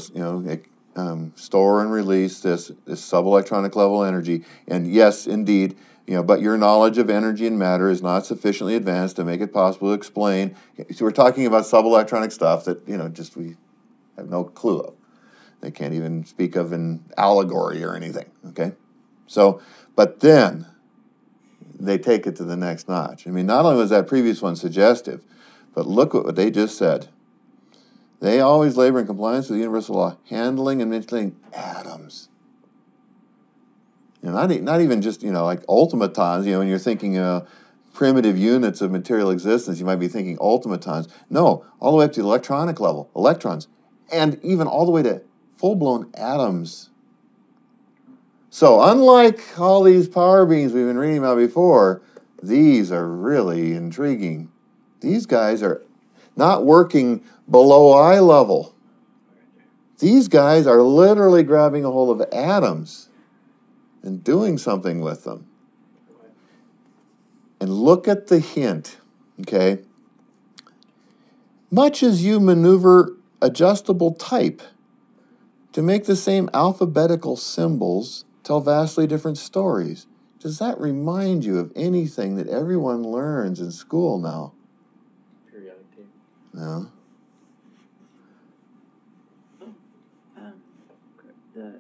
Speaker 1: store and release this subelectronic level energy. And yes, indeed, but your knowledge of energy and matter is not sufficiently advanced to make it possible to explain. So we're talking about subelectronic stuff that, just we have no clue of. They can't even speak of an allegory or anything, okay? So, but then they take it to the next notch. I mean, not only was that previous one suggestive, but look what they just said. They always labor in compliance with universal law, handling and manipulating atoms. Not even just, like ultimatons, when you're thinking primitive units of material existence, you might be thinking ultimatons. No, all the way up to the electronic level, electrons, and even all the way to full-blown atoms. So unlike all these power beams we've been reading about before, these are really intriguing. These guys are not working below eye level. These guys are literally grabbing a hold of atoms and doing something with them. And look at the hint, okay? Much as you maneuver adjustable type to make the same alphabetical symbols tell vastly different stories. Does that remind you of anything that everyone learns in school now?
Speaker 2: Periodic table.
Speaker 1: No.
Speaker 7: The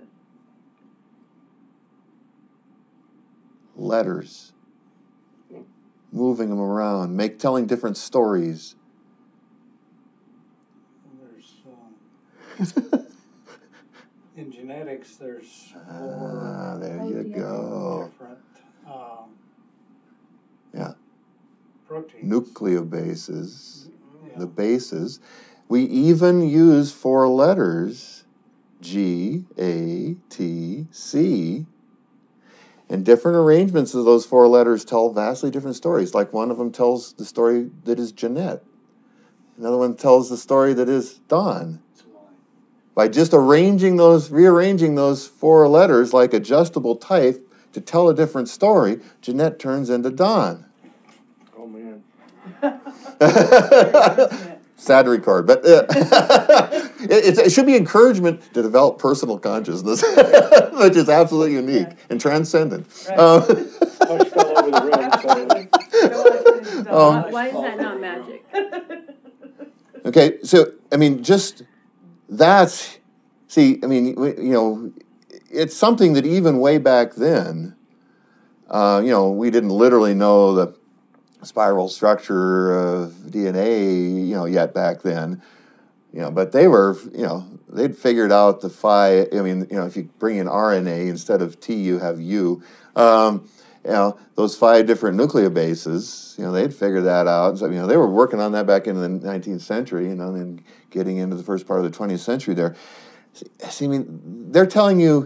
Speaker 1: Letters. Moving them around, telling different stories.
Speaker 6: There's in genetics, there's four
Speaker 1: there you go.
Speaker 6: different
Speaker 1: Yeah.
Speaker 6: proteins.
Speaker 1: Nucleobases,
Speaker 6: Yeah.
Speaker 1: the bases. We even use 4 letters, G, A, T, C, and different arrangements of those 4 letters tell vastly different stories. Like one of them tells the story that is Jeanette. Another one tells the story that is Don. By just rearranging those 4 letters like adjustable type to tell a different story, Jeanette turns into Don.
Speaker 2: Oh, man.
Speaker 1: Sad to record, but it should be encouragement to develop personal consciousness, which is absolutely unique and transcendent.
Speaker 7: Right.
Speaker 2: Punch fell over the rim, so...
Speaker 7: Why is that not magic?
Speaker 1: Okay, so, just that's, it's something that even way back then, we didn't literally know the spiral structure of DNA, yet back then, but they were, they'd figured out the phi, if you bring in RNA, instead of T, you have U. those 5 different nucleobases, they'd figure that out. So, they were working on that back in the 19th century, and getting into the first part of the 20th century there. See, they're telling you,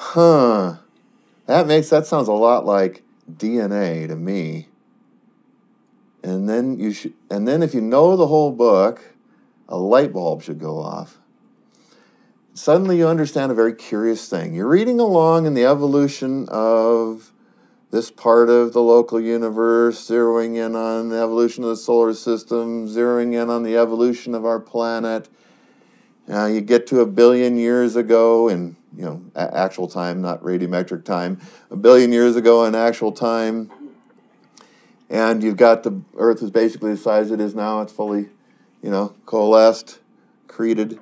Speaker 1: that sounds a lot like DNA to me. And then if you know the whole book, a light bulb should go off. Suddenly you understand a very curious thing. You're reading along in the evolution of this part of the local universe, zeroing in on the evolution of the solar system, zeroing in on the evolution of our planet. You get to 1 billion years ago in actual time, not radiometric time, 1 billion years ago in actual time. And you've got the Earth is basically the size it is now. It's fully, coalesced, accreted.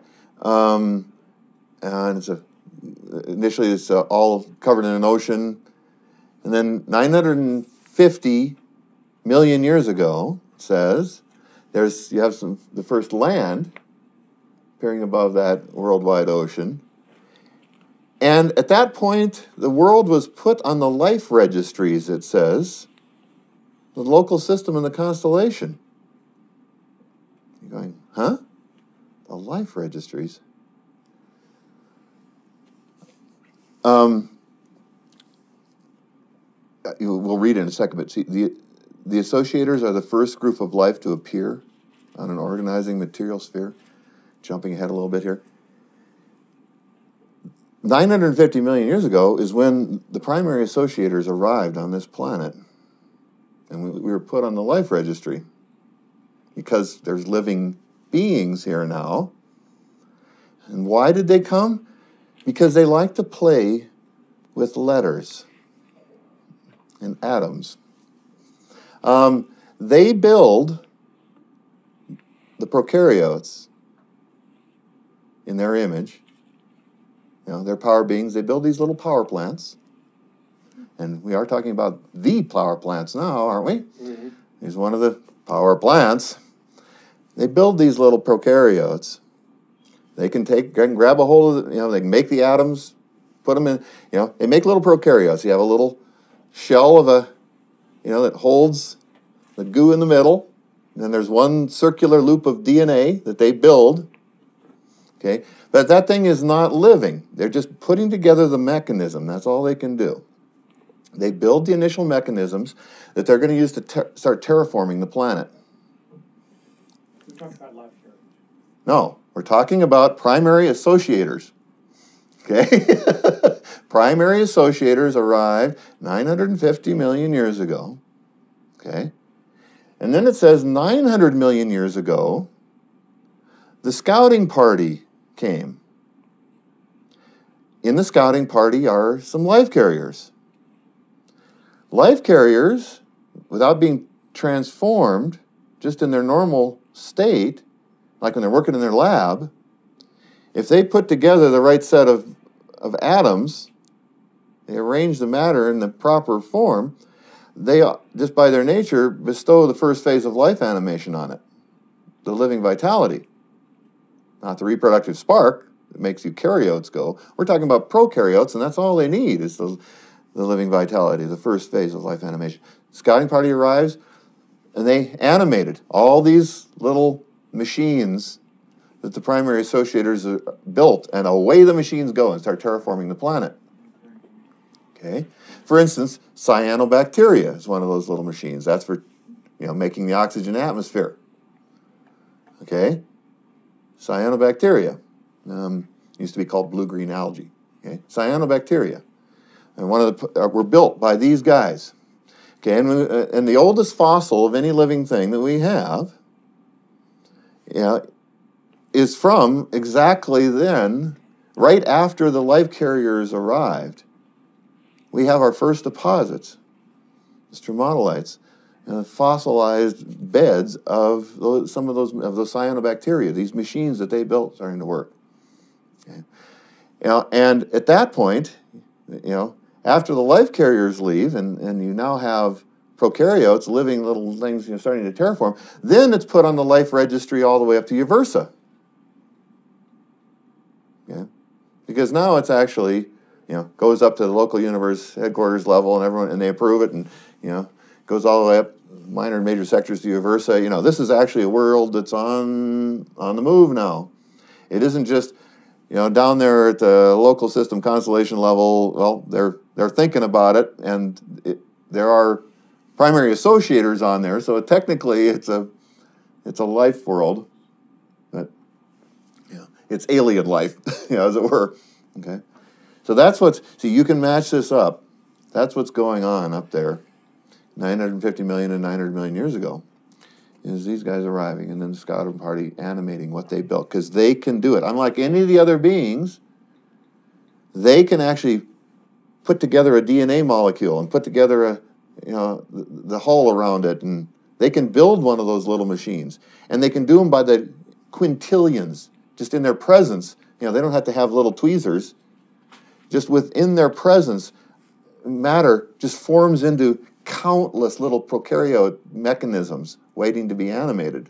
Speaker 1: And initially it's all covered in an ocean. And then 950 million years ago, it says, you have the first land appearing above that worldwide ocean. And at that point, the world was put on the life registries, it says, the local system in the constellation. You're going, huh? The life registries? We'll read it in a second, but see, the associators are the first group of life to appear on an organizing material sphere. Jumping ahead a little bit here. 950 million years ago is when the primary associators arrived on this planet. And we were put on the life registry because there's living beings here now. And why did they come? Because they like to play with letters and atoms. They build the prokaryotes in their image. They're power beings. They build these little power plants. And we are talking about the power plants now, aren't we? Mm-hmm. Here's one of the power plants. They build these little prokaryotes. They can grab a hold of they can make the atoms, put them in, they make little prokaryotes. You have a little shell of that holds the goo in the middle. And then there's one circular loop of DNA that they build. Okay, but that thing is not living. They're just putting together the mechanism. That's all they can do. They build the initial mechanisms that they're going to use to start terraforming the planet.
Speaker 6: We're talking about life here.
Speaker 1: No, we're talking about primary associators. Okay? Primary associators arrived 950 million years ago. Okay? And then it says 900 million years ago, the scouting party came. In the scouting party are some life carriers. Life carriers, without being transformed, just in their normal state, like when they're working in their lab, if they put together the right set of atoms, they arrange the matter in the proper form, they, just by their nature, bestow the first phase of life animation on it, the living vitality. Not the reproductive spark that makes eukaryotes go. We're talking about prokaryotes, and that's all they need is the living vitality, the first phase of life animation. Scouting party arrives, and they animated all these little machines that the primary associators built, and away the machines go and start terraforming the planet. Okay? For instance, cyanobacteria is one of those little machines. That's for making the oxygen atmosphere. Okay? Cyanobacteria. Used to be called blue-green algae. Okay? Cyanobacteria. And were built by these guys. Okay, and the oldest fossil of any living thing that we have is from exactly then, right after the life carriers arrived. We have our first deposits, the stromatolites, fossilized beds of some of those cyanobacteria, these machines that they built starting to work. Okay. And at that point, after the life carriers leave and you now have prokaryotes, living little things starting to terraform, then it's put on the life registry all the way up to Uversa. Okay? Because now it's actually, goes up to the local universe headquarters level, and everyone, and they approve it, and goes all the way up minor and major sectors to Uversa. This is actually a world that's on the move now. It isn't just down there at the local system constellation level. Well, they're thinking about it, and there are primary associators on there, so technically it's a life world, but it's alien life, as it were. Okay, so that's you can match this up. That's what's going on up there, 950 million and 900 million years ago. Is these guys arriving, and then the scouting party animating what they built, because they can do it. Unlike any of the other beings, they can actually put together a DNA molecule and put together the hull around it, and they can build one of those little machines, and they can do them by the quintillions, just in their presence. They don't have to have little tweezers. Just within their presence, matter just forms into countless little prokaryote mechanisms waiting to be animated.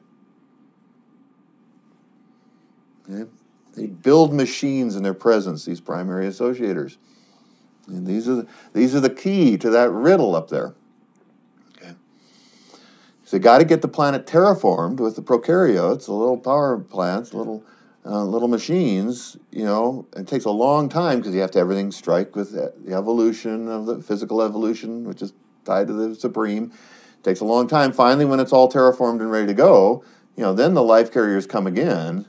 Speaker 1: Okay? They build machines in their presence, these primary associators. And these are the key to that riddle up there. Okay. So you got to get the planet terraformed with the prokaryotes, the little power plants, little machines. It takes a long time because you have to have everything strike with the evolution of the physical evolution, which is tied to the supreme. It takes a long time. Finally, when it's all terraformed and ready to go, then the life carriers come again,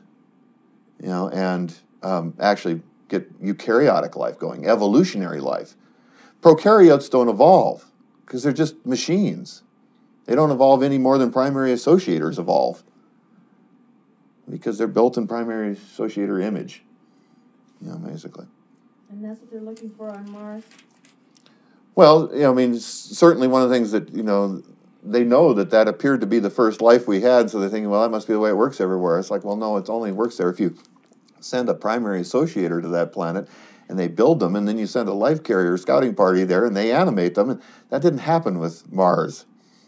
Speaker 1: and actually get eukaryotic life going, evolutionary life. Prokaryotes don't evolve because they're just machines. They don't evolve any more than primary associators evolve because they're built in primary associator image, basically.
Speaker 4: And that's what they're looking for on Mars?
Speaker 1: Well, certainly one of the things that, they know that appeared to be the first life we had, so they're thinking, well, that must be the way it works everywhere. It's like, well, no, it only works there if you send a primary associator to that planet, and they build them, and then you send a life carrier scouting party there, and they animate them. And that didn't happen with Mars.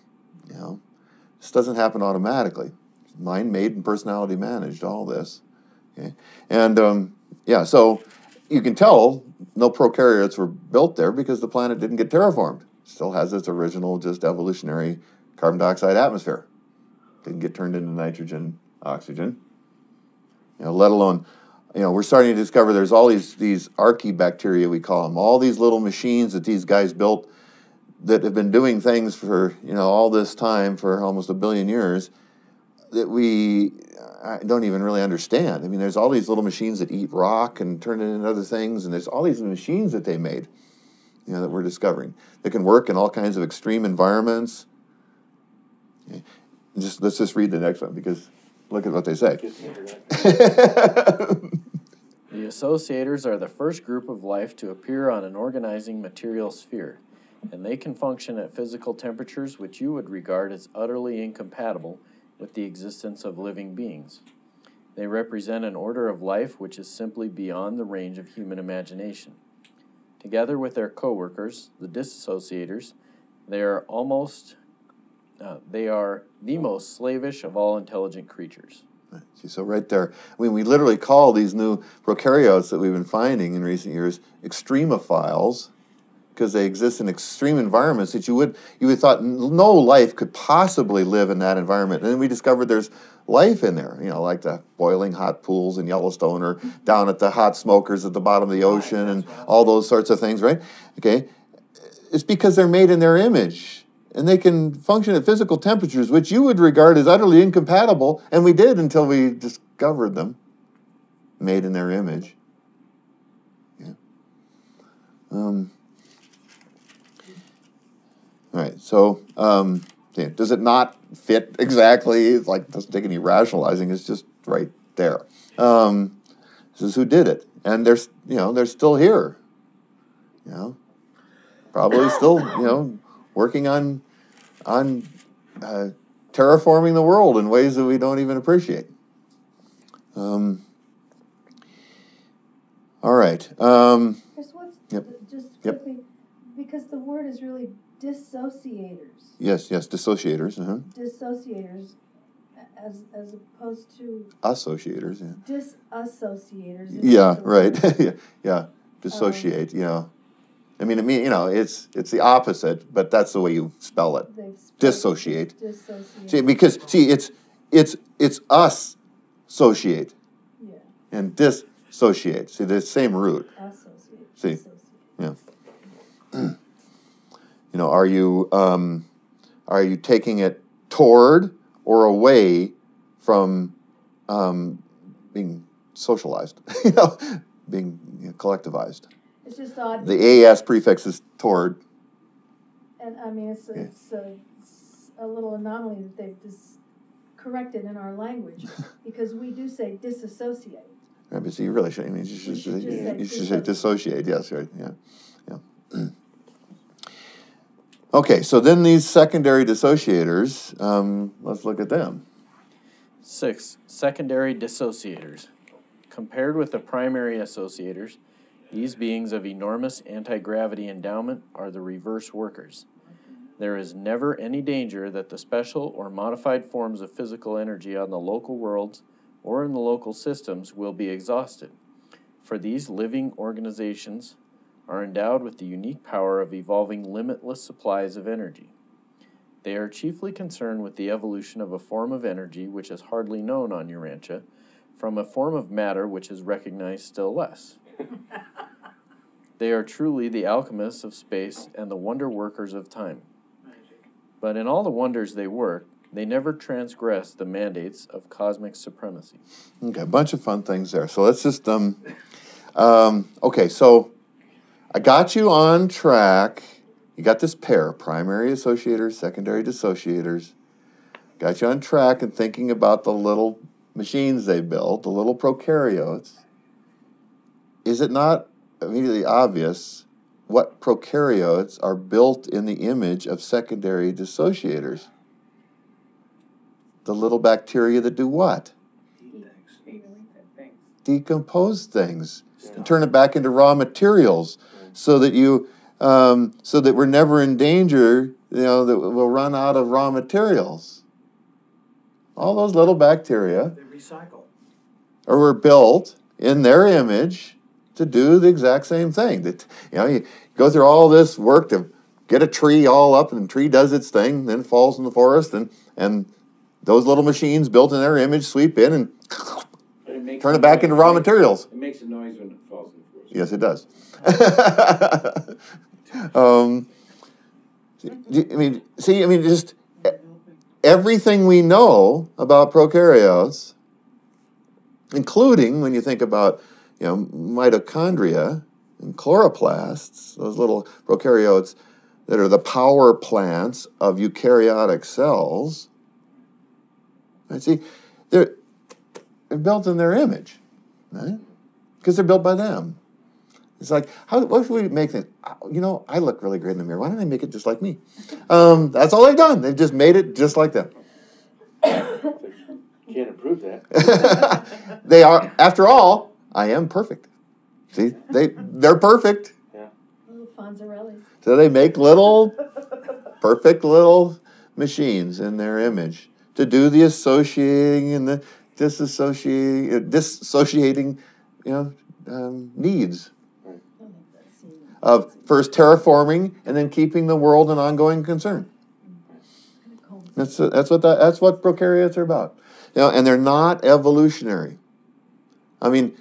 Speaker 1: This doesn't happen automatically. Mind made and personality managed, all this. Okay? And, so you can tell no prokaryotes were built there because the planet didn't get terraformed. It still has its original, just evolutionary carbon dioxide atmosphere. Didn't get turned into nitrogen, oxygen. Let alone, we're starting to discover there's all these archaebacteria, we call them, all these little machines that these guys built that have been doing things for, all this time, for almost 1 billion years, that we don't even really understand. There's all these little machines that eat rock and turn it into other things, and there's all these machines that they made, that we're discovering, that can work in all kinds of extreme environments. Okay. Let's just read the next one, because look at what they say.
Speaker 3: The associators are the first group of life to appear on an organizing material sphere, and they can function at physical temperatures which you would regard as utterly incompatible with the existence of living beings. They represent an order of life which is simply beyond the range of human imagination. Together with their co-workers, the dissociators, they are the most slavish of all intelligent creatures.
Speaker 1: So right there, we literally call these new prokaryotes that we've been finding in recent years extremophiles, because they exist in extreme environments that you would thought no life could possibly live in that environment. And then we discovered there's life in there, like the boiling hot pools in Yellowstone, or down at the hot smokers at the bottom of the ocean, and all those sorts of things, right? Okay, it's because they're made in their image. And they can function at physical temperatures, which you would regard as utterly incompatible, and we did until we discovered them, made in their image. Yeah. All right, so does it not fit exactly? It's like, it doesn't take any rationalizing. It's just right there. This is who did it, and they're still here. Probably still working on terraforming the world in ways that we don't even appreciate. All right.
Speaker 4: Chris, just
Speaker 1: Yep.
Speaker 4: quickly, because the word is really dissociators.
Speaker 1: Yes, dissociators.
Speaker 4: Dissociators, as opposed to
Speaker 1: Associators, yeah.
Speaker 4: disassociators.
Speaker 1: Yeah, right. Yeah. Dissociate, I mean, it's the opposite, but that's the way you spell it. Dissociate.
Speaker 4: Dissociate.
Speaker 1: See, it's us associate
Speaker 4: Yeah,
Speaker 1: and dissociate. See, the same root.
Speaker 4: associate.
Speaker 1: See.
Speaker 4: Dissociate.
Speaker 1: Yeah. Are you taking it toward or away from being socialized? Being collectivized.
Speaker 4: It's just odd.
Speaker 1: The AS prefix is toward.
Speaker 4: And I mean, it's a little anomaly that they've corrected in our language, because we do say disassociate.
Speaker 1: Right, but see, you really should. I mean, you should say dissociate. Yes, right. Yeah. Okay, so then these secondary dissociators. Let's look at them.
Speaker 3: 6. Secondary dissociators. Compared with the primary associators, these beings of enormous anti-gravity endowment are the reverse workers. There is never any danger that the special or modified forms of physical energy on the local worlds or in the local systems will be exhausted, for these living organizations are endowed with the unique power of evolving limitless supplies of energy. They are chiefly concerned with the evolution of a form of energy which is hardly known on Urantia, from a form of matter which is recognized still less. They are truly the alchemists of space and the wonder workers of time. But in all the wonders they work, they never transgress the mandates of cosmic supremacy.
Speaker 1: Okay, a bunch of fun things there. So let's just okay, so I got you on track. You got this pair, primary associators, secondary dissociators. Got you on track and thinking about the little machines they built, the little prokaryotes. Is it not immediately obvious what prokaryotes are built in the image of secondary dissociators? The little bacteria that do what? Decompose things and turn it back into raw materials, so that so that we're never in danger, that we'll run out of raw materials. All those little bacteria
Speaker 5: They recycle.
Speaker 1: or were built in their image to do the exact same thing. That you go through all this work to get a tree all up, and the tree does its thing, then it falls in the forest, and those little machines built in their image sweep in and turn it back into raw materials.
Speaker 2: It makes a noise when it falls in the forest.
Speaker 1: Yes, it does. Just everything we know about prokaryotes, including when you think about, mitochondria and chloroplasts, those little prokaryotes that are the power plants of eukaryotic cells. Right? See, they're built in their image, right? Because they're built by them. It's like, what should we make things? I look really great in the mirror. Why don't I make it just like me? That's all they've done. They've just made it just like them.
Speaker 2: Can't improve that.
Speaker 1: They are, after all, I am perfect. See, they're perfect.
Speaker 2: Yeah.
Speaker 4: Little Fonzarelli.
Speaker 1: So they make perfect little machines in their image to do the associating and the dissociating, needs of first terraforming and then keeping the world an ongoing concern. That's what prokaryotes are about. And they're not evolutionary. I mean,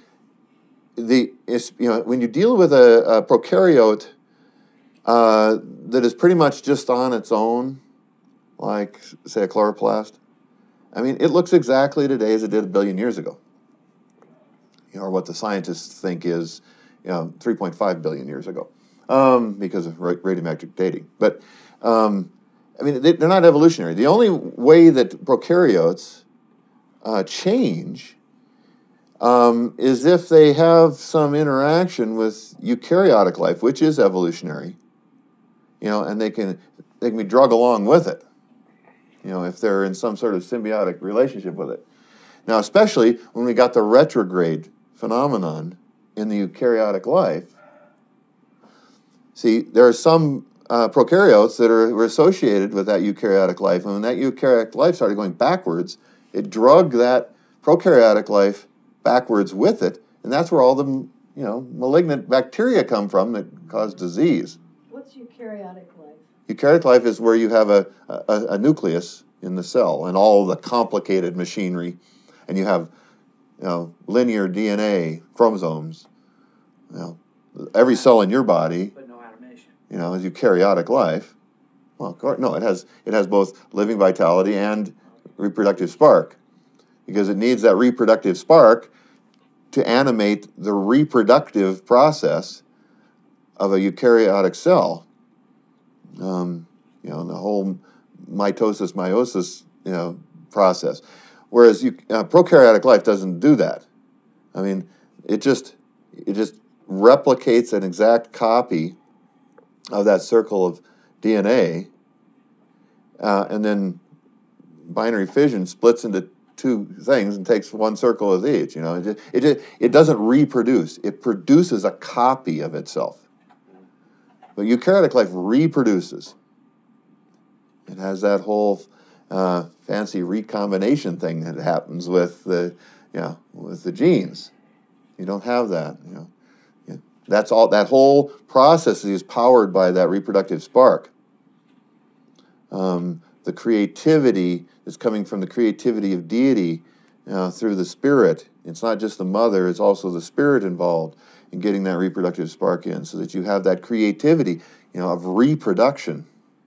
Speaker 1: when you deal with a prokaryote that is pretty much just on its own, like say a chloroplast, I mean, it looks exactly today as it did a billion years ago. Or what the scientists think is, 3.5 billion years ago, because of radiometric dating. But they're not evolutionary. The only way that prokaryotes change is if they have some interaction with eukaryotic life, which is evolutionary. And they can be drug along with it. If they're in some sort of symbiotic relationship with it. Now, especially when we got the retrograde phenomenon in the eukaryotic life. See, there are some prokaryotes that were associated with that eukaryotic life, and when that eukaryotic life started going backwards, it drugged that prokaryotic life backwards with it, and that's where all the malignant bacteria come from that cause disease.
Speaker 4: What's eukaryotic life?
Speaker 1: Eukaryotic life is where you have a nucleus in the cell and all the complicated machinery, and you have linear DNA, chromosomes. Every cell in your body,
Speaker 5: But no animation.
Speaker 1: is eukaryotic life. Well, no, it has both living vitality and reproductive spark, because it needs that reproductive spark to animate the reproductive process of a eukaryotic cell. The whole mitosis, meiosis, process. Whereas prokaryotic life doesn't do that. I mean, it just replicates an exact copy of that circle of DNA, and then binary fission splits into two things and takes one circle of each. It doesn't reproduce. It produces a copy of itself. But eukaryotic life reproduces. It has that whole fancy recombination thing that happens with the genes. You don't have that. That's all. That whole process is powered by that reproductive spark. The creativity is coming from the creativity of deity through the spirit. It's not just the mother; it's also the spirit involved in getting that reproductive spark in, so that you have that creativity, of reproduction.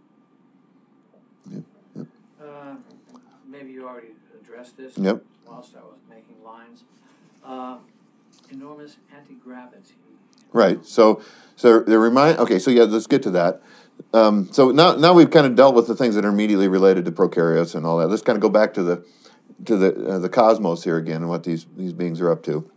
Speaker 5: Maybe you already addressed this.
Speaker 1: Yep.
Speaker 5: Whilst I was making lines. Enormous anti-gravity.
Speaker 1: Right. So they remind. Okay. So let's get to that. So now we've kind of dealt with the things that are immediately related to prokaryotes and all that. Let's kind of go back to the cosmos here again and what these beings are up to.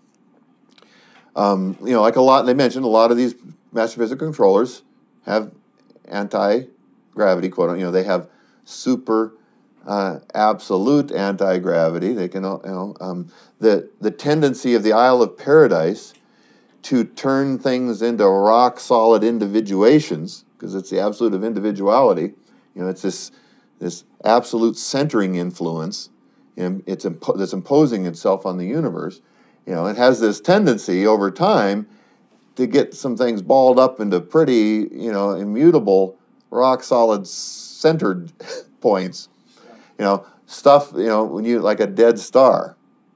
Speaker 1: Like they mentioned, a lot of these master physical controllers have anti-gravity, quote. They have super absolute anti-gravity. They can, the tendency of the Isle of Paradise to turn things into rock-solid individuations, because it's the absolute of individuality. It's this absolute centering influence, that's imposing itself on the universe. It has this tendency over time to get some things balled up into pretty, immutable, rock-solid centered points. Stuff, when you, like a dead star.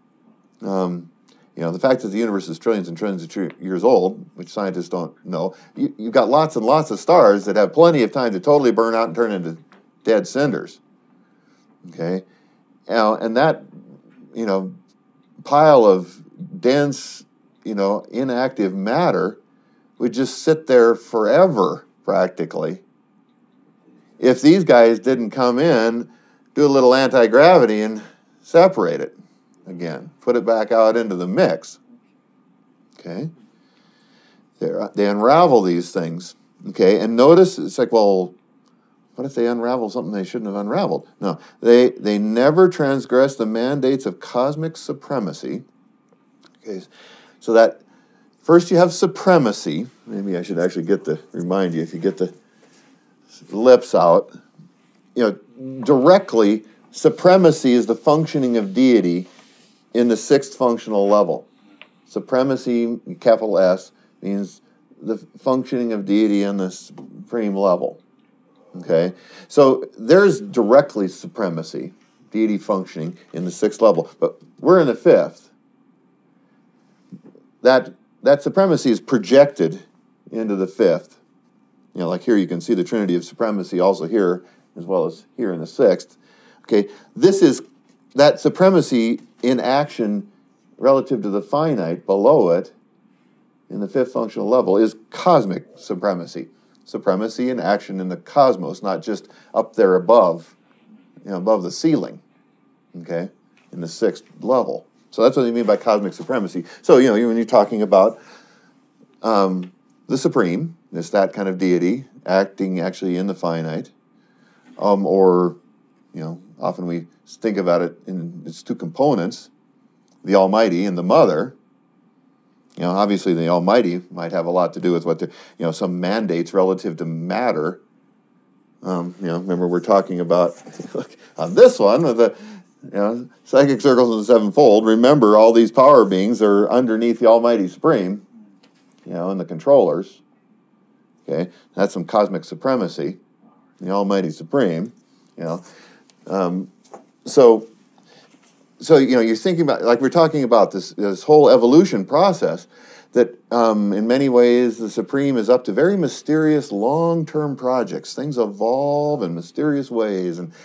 Speaker 1: The fact that the universe is trillions and trillions of years old, which scientists don't know, you've got lots and lots of stars that have plenty of time to totally burn out and turn into dead cinders. Okay? And that, pile of dense, inactive matter would just sit there forever, practically, if these guys didn't come in, do a little anti-gravity and separate it again, put it back out into the mix. Okay? They unravel these things. Okay? And notice, it's like, well, what if they unravel something they shouldn't have unraveled? No, they never transgress the mandates of cosmic supremacy. Okay, so that first you have supremacy. Maybe I should actually remind you, if you get the lips out, directly, supremacy is the functioning of deity in the sixth functional level. Supremacy, capital S, means the functioning of deity in the supreme level. Okay? So there's directly supremacy, deity functioning in the sixth level. But we're in the fifth. That supremacy is projected into the fifth. Like here you can see the Trinity of Supremacy also here, as well as here in the sixth. Okay, this is that supremacy in action relative to the finite below it in the fifth functional level is cosmic supremacy. Supremacy in action in the cosmos, not just up there above, above the ceiling, okay, in the sixth level. So that's what they mean by cosmic supremacy. So, when you're talking about the supreme, it's that kind of deity acting actually in the finite, or, often we think about it in its two components, the Almighty and the Mother. Obviously the Almighty might have a lot to do with what some mandates relative to matter. Remember we're talking about on this one with the psychic circles of the sevenfold. Remember, all these power beings are underneath the Almighty Supreme. and the controllers. Okay, that's some cosmic supremacy, the Almighty Supreme. So you're thinking about, like we're talking about this whole evolution process, that in many ways the Supreme is up to very mysterious long-term projects. Things evolve in mysterious ways, and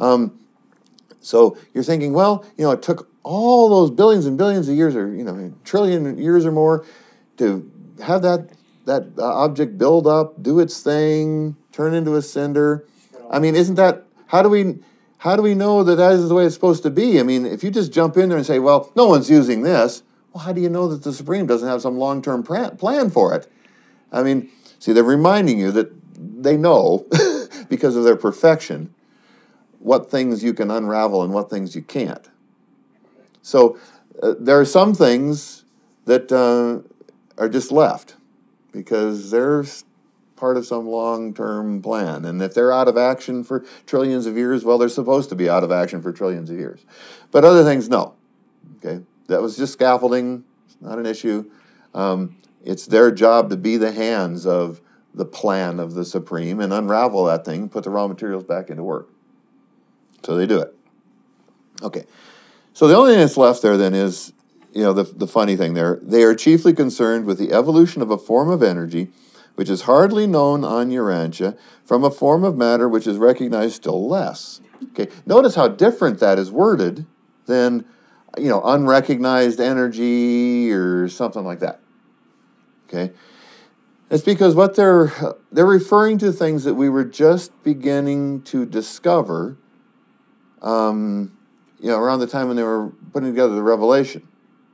Speaker 1: so you're thinking, well, it took all those billions and billions of years, or a trillion years or more, to have that object build up, do its thing, turn into a cinder. I mean, isn't that, how do we know that is the way it's supposed to be? I mean, if you just jump in there and say, well, no one's using this, well, how do you know that the Supreme doesn't have some long-term plan for it? I mean, see, they're reminding you that they know, because of their perfection, what things you can unravel and what things you can't. So there are some things that are just left, because they're part of some long-term plan. And if they're out of action for trillions of years, well, they're supposed to be out of action for trillions of years. But other things, no. Okay, that was just scaffolding. It's not an issue. It's their job to be the hands of the plan of the Supreme and unravel that thing, put the raw materials back into work. So they do it. Okay, so the only thing that's left there then is, the funny thing there. They are chiefly concerned with the evolution of a form of energy which is hardly known on Urantia, from a form of matter which is recognized still less. Okay, notice how different that is worded than, unrecognized energy or something like that. Okay, it's because what they're referring to things that we were just beginning to discover, around the time when they were putting together the Revelation.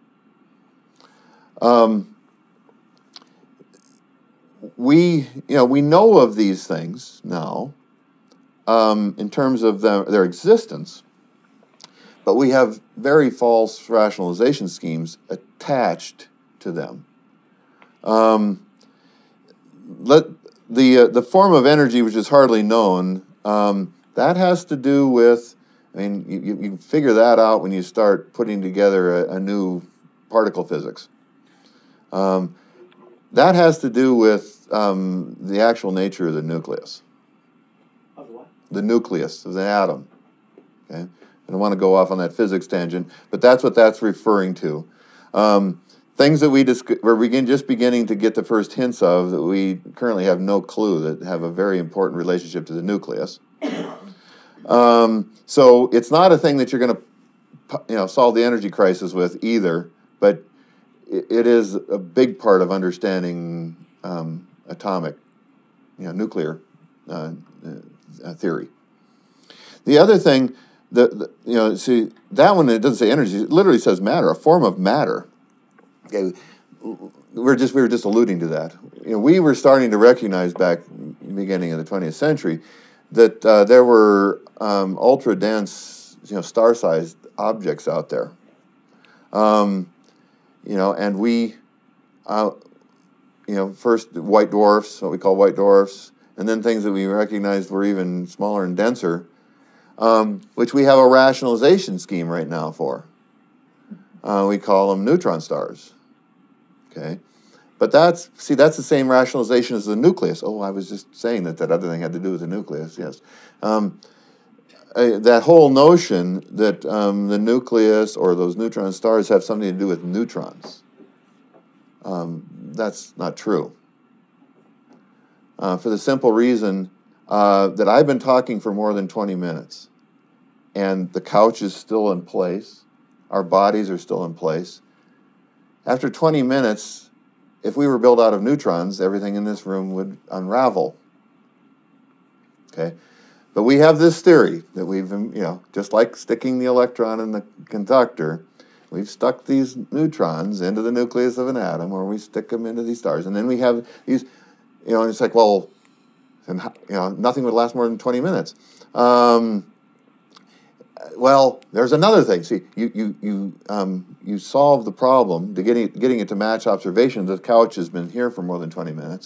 Speaker 1: We know of these things now, in terms of their existence, but we have very false rationalization schemes attached to them. The form of energy which is hardly known, that has to do with, you can figure that out when you start putting together a new particle physics. That has to do with the actual nature of the nucleus.
Speaker 5: Of what?
Speaker 1: The nucleus of the atom. Okay, I don't want to go off on that physics tangent, but that's what that's referring to. Things that we're just beginning to get the first hints of, that we currently have no clue, that have a very important relationship to the nucleus. So it's not a thing that you're going to, solve the energy crisis with either, but it is a big part of understanding atomic, nuclear theory. The other thing, see, that one, it doesn't say energy, it literally says matter, a form of matter. Okay, we were just alluding to that. We were starting to recognize back in the beginning of the 20th century that there were ultra dense, star-sized objects out there. And we, first white dwarfs, what we call white dwarfs, and then things that we recognized were even smaller and denser, which we have a rationalization scheme right now for. We call them neutron stars. Okay, but that's the same rationalization as the nucleus. Oh, I was just saying that other thing had to do with the nucleus. Yes, that whole notion that the nucleus or those neutron stars have something to do with neutrons. That's not true. For the simple reason that I've been talking for more than 20 minutes, and the couch is still in place, our bodies are still in place. After 20 minutes, if we were built out of neutrons, everything in this room would unravel. Okay? But we have this theory that we've, just like sticking the electron in the conductor, we've stuck these neutrons into the nucleus of an atom, or we stick them into these stars. And then we have these, and it's like, well, nothing would last more than 20 minutes. Well, there's another thing. See, you solve the problem to getting it to match observation. The couch has been here for more than 20 minutes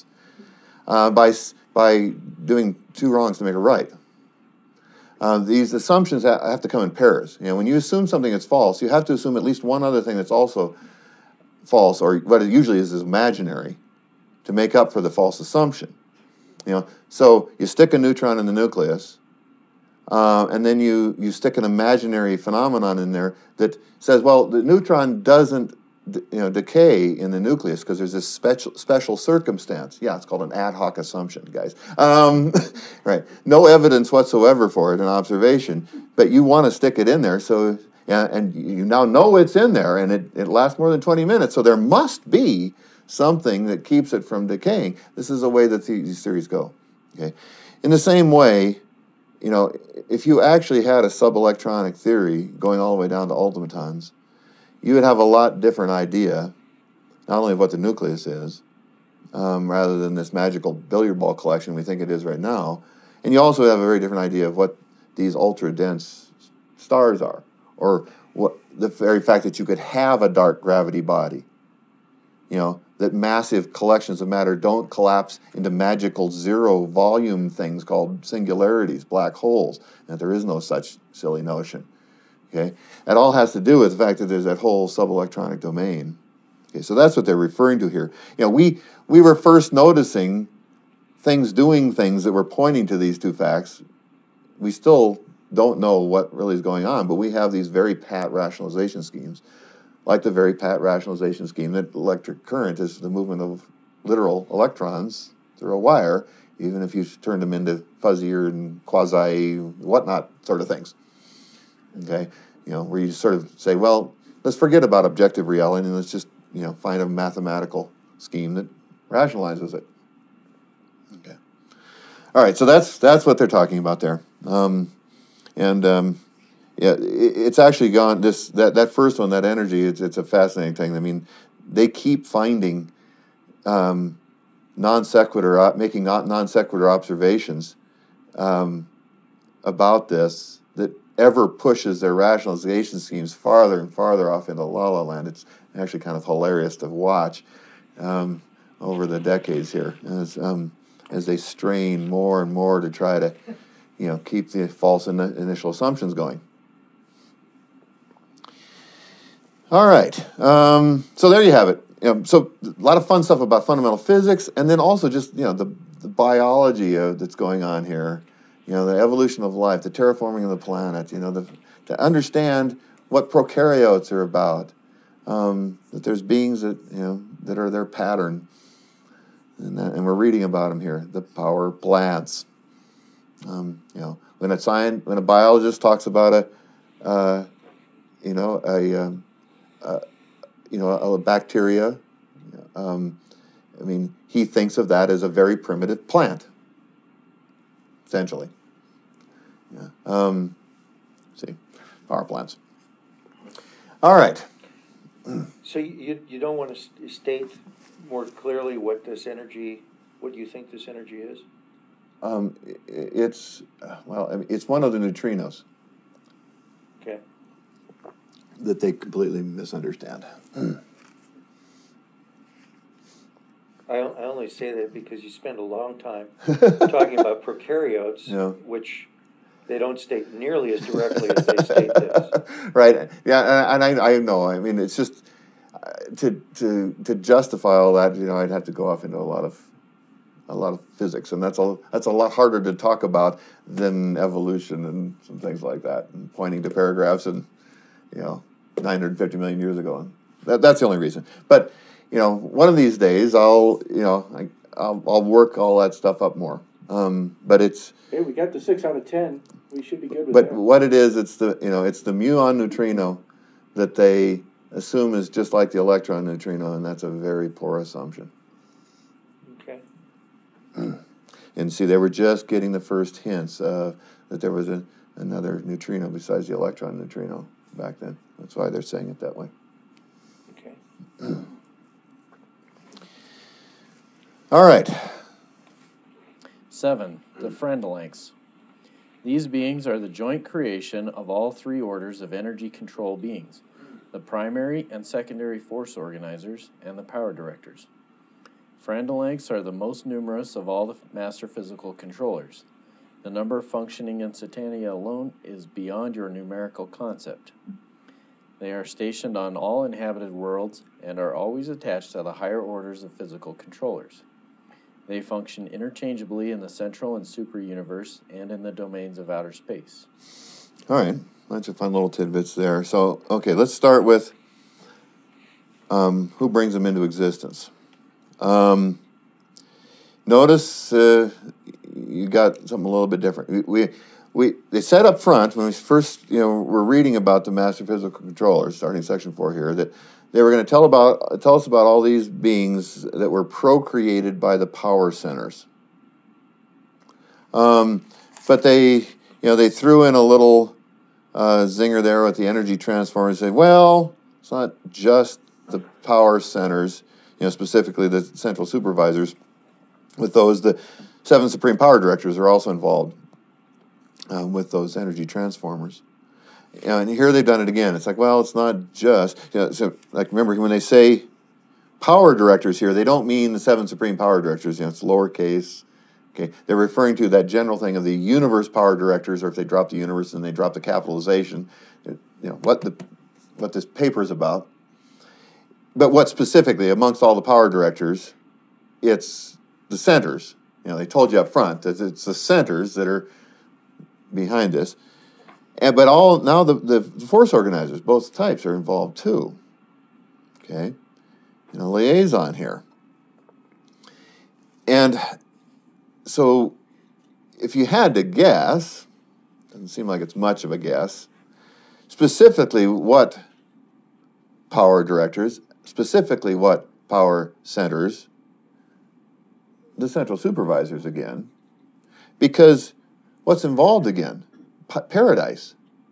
Speaker 1: by doing two wrongs to make a right. These assumptions have to come in pairs. When you assume something that's false, you have to assume at least one other thing that's also false, or what it usually is imaginary. to make up for the false assumption. So you stick a neutron in the nucleus, and then you stick an imaginary phenomenon in there that says, well, the neutron doesn't decay in the nucleus because there's this special circumstance. Yeah, it's called an ad hoc assumption, guys. Right? No evidence whatsoever for it, an observation, but you want to stick it in there. So, and you now know it's in there, and it lasts more than 20 minutes. So there must be something that keeps it from decaying. This is the way that these theories go. Okay. In the same way, if you actually had a subelectronic theory going all the way down to ultimatons, you would have a lot different idea, not only of what the nucleus is, rather than this magical billiard ball collection we think it is right now, and you also have a very different idea of what these ultra-dense stars are, or what the very fact that you could have a dark gravity body, that massive collections of matter don't collapse into magical zero volume things called singularities, black holes, and there is no such silly notion. Okay, that all has to do with the fact that there's that whole subelectronic domain. Okay, so that's what they're referring to here. We were first noticing things doing things that were pointing to these two facts. We still don't know what really is going on, but we have these very pat rationalization schemes, like the very pat rationalization scheme that electric current is the movement of literal electrons through a wire, even if you turn them into fuzzier and quasi whatnot sort of things. Okay, where you sort of say, well, let's forget about objective reality and let's just, find a mathematical scheme that rationalizes it. Okay. All right, so that's what they're talking about there. It's actually gone. That first one, that energy, it's a fascinating thing. I mean, they keep finding making non sequitur observations about this that ever pushes their rationalization schemes farther and farther off into la-la land. It's actually kind of hilarious to watch over the decades here as they strain more and more to try to, keep the false initial assumptions going. All right, so there you have it. So a lot of fun stuff about fundamental physics, and then also just the biology that's going on here. The evolution of life, the terraforming of the planet, to understand what prokaryotes are about, that there's beings that, that are their pattern, and we're reading about them here, the power plants. When a biologist talks about a bacteria, he thinks of that as a very primitive plant, essentially. Power plants. All right.
Speaker 8: So you don't want to state more clearly what you think this energy is?
Speaker 1: It's one of the neutrinos.
Speaker 8: Okay.
Speaker 1: That they completely misunderstand.
Speaker 8: I only say that because you spend a long time talking about prokaryotes, which they don't state nearly as directly as they state this.
Speaker 1: Right. Yeah, and I know. It's just to justify all that. I'd have to go off into a lot of physics, and that's a lot harder to talk about than evolution and some things like that, and pointing to paragraphs and 950 million years ago. That's the only reason. But one of these days I'll work all that stuff up more. But it's
Speaker 2: Hey, we got the 6 out of 10. We should be good with
Speaker 1: but
Speaker 2: that.
Speaker 1: what it is, it's the muon neutrino that they assume is just like the electron neutrino, and that's a very poor assumption.
Speaker 8: Okay.
Speaker 1: And see, they were just getting the first hints that there was another neutrino besides the electron neutrino back then. That's why they're saying it that way.
Speaker 8: Okay.
Speaker 1: All right.
Speaker 3: 7. The Friendelinks. These beings are the joint creation of all three orders of energy control beings, the primary and secondary force organizers, and the power directors. Friendelinks are the most numerous of all the master physical controllers. The number functioning in Satania alone is beyond your numerical concept. They are stationed on all inhabited worlds and are always attached to the higher orders of physical controllers. They function interchangeably in the central and super universe and in the domains of outer space.
Speaker 1: All right. Bunch of fun little tidbits there. So, okay, let's start with who brings them into existence. Notice you got something a little bit different. They said up front when we first were reading about the master physical controllers, starting section 4 here, that they were going to tell us about all these beings that were procreated by the power centers. But they threw in a little zinger there with the energy transformers and said, well, it's not just the power centers, specifically the central supervisors. With those, the 7 supreme power directors are also involved with those energy transformers. And here they've done it again. It's like, well, it's not just, so like remember when they say power directors here, they don't mean the 7 supreme power directors. It's lowercase. Okay, they're referring to that general thing of the universe power directors, or if they drop the universe and they drop the capitalization, what this paper is about. But what specifically amongst all the power directors, it's the centers. They told you up front that it's the centers that are behind this. But now the force organizers, both types, are involved too. Okay, in a liaison here. And so, if you had to guess, doesn't seem like it's much of a guess, specifically what power directors, specifically what power centers, the central supervisors again, because what's involved again? Paradise.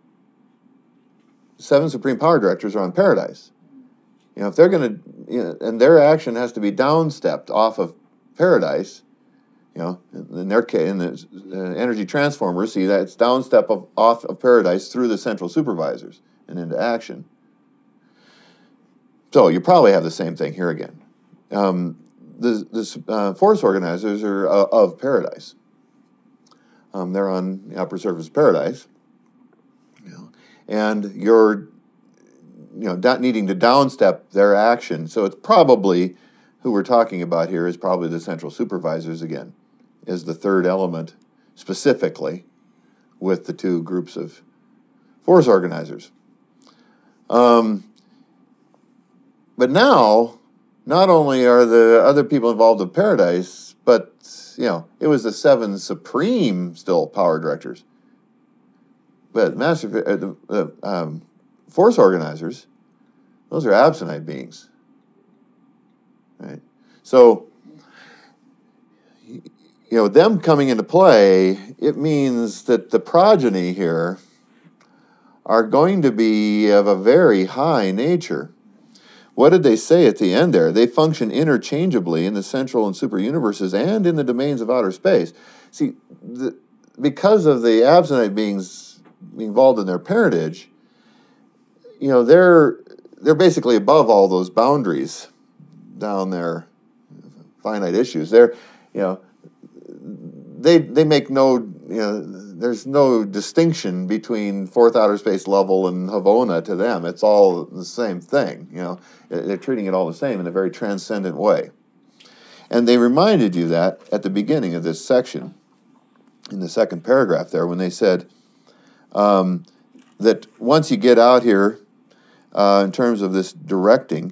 Speaker 1: 7 supreme power directors are on Paradise. If they're going to, and their action has to be downstepped off of Paradise. In their case, in the energy transformers, see that it's downstep off of Paradise through the central supervisors and into action. So you probably have the same thing here again. The force organizers are of Paradise. They're on the upper surface of Paradise. And you're, not needing to downstep their action. So it's probably, who we're talking about here is probably the central supervisors again, is the third element specifically with the 2 groups of force organizers. But now, not only are the other people involved in Paradise, but, it was the 7 supreme still power directors. But the force organizers, those are absentite beings. Right? So, them coming into play, it means that the progeny here are going to be of a very high nature. What did they say at the end there? They function interchangeably in the central and super universes and in the domains of outer space. See, because of the absentite beings being involved in their parentage, they're basically above all those boundaries down there, finite issues. They're, they make no, there's no distinction between 4th outer space level and Havona to them. It's all the same thing, They're treating it all the same in a very transcendent way. And they reminded you that at the beginning of this section, in the second paragraph there, when they said that once you get out here, in terms of this directing,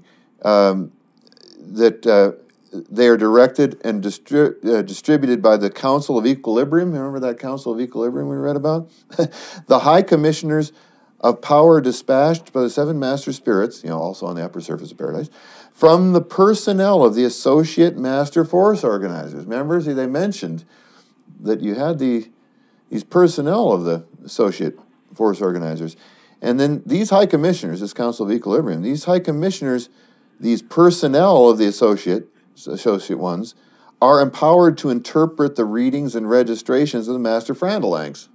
Speaker 1: that they are directed and distributed by the Council of Equilibrium. Remember that Council of Equilibrium we read about? The High Commissioners of Power dispatched by the 7 Master Spirits, also on the upper surface of Paradise, from the personnel of the Associate Master Force Organizers. Remember, see, they mentioned that you had these personnel of the Associate Force Organizers. And then these High Commissioners, this Council of Equilibrium, these High Commissioners, these personnel of the associate ones, are empowered to interpret the readings and registrations of the Master Frandalangs.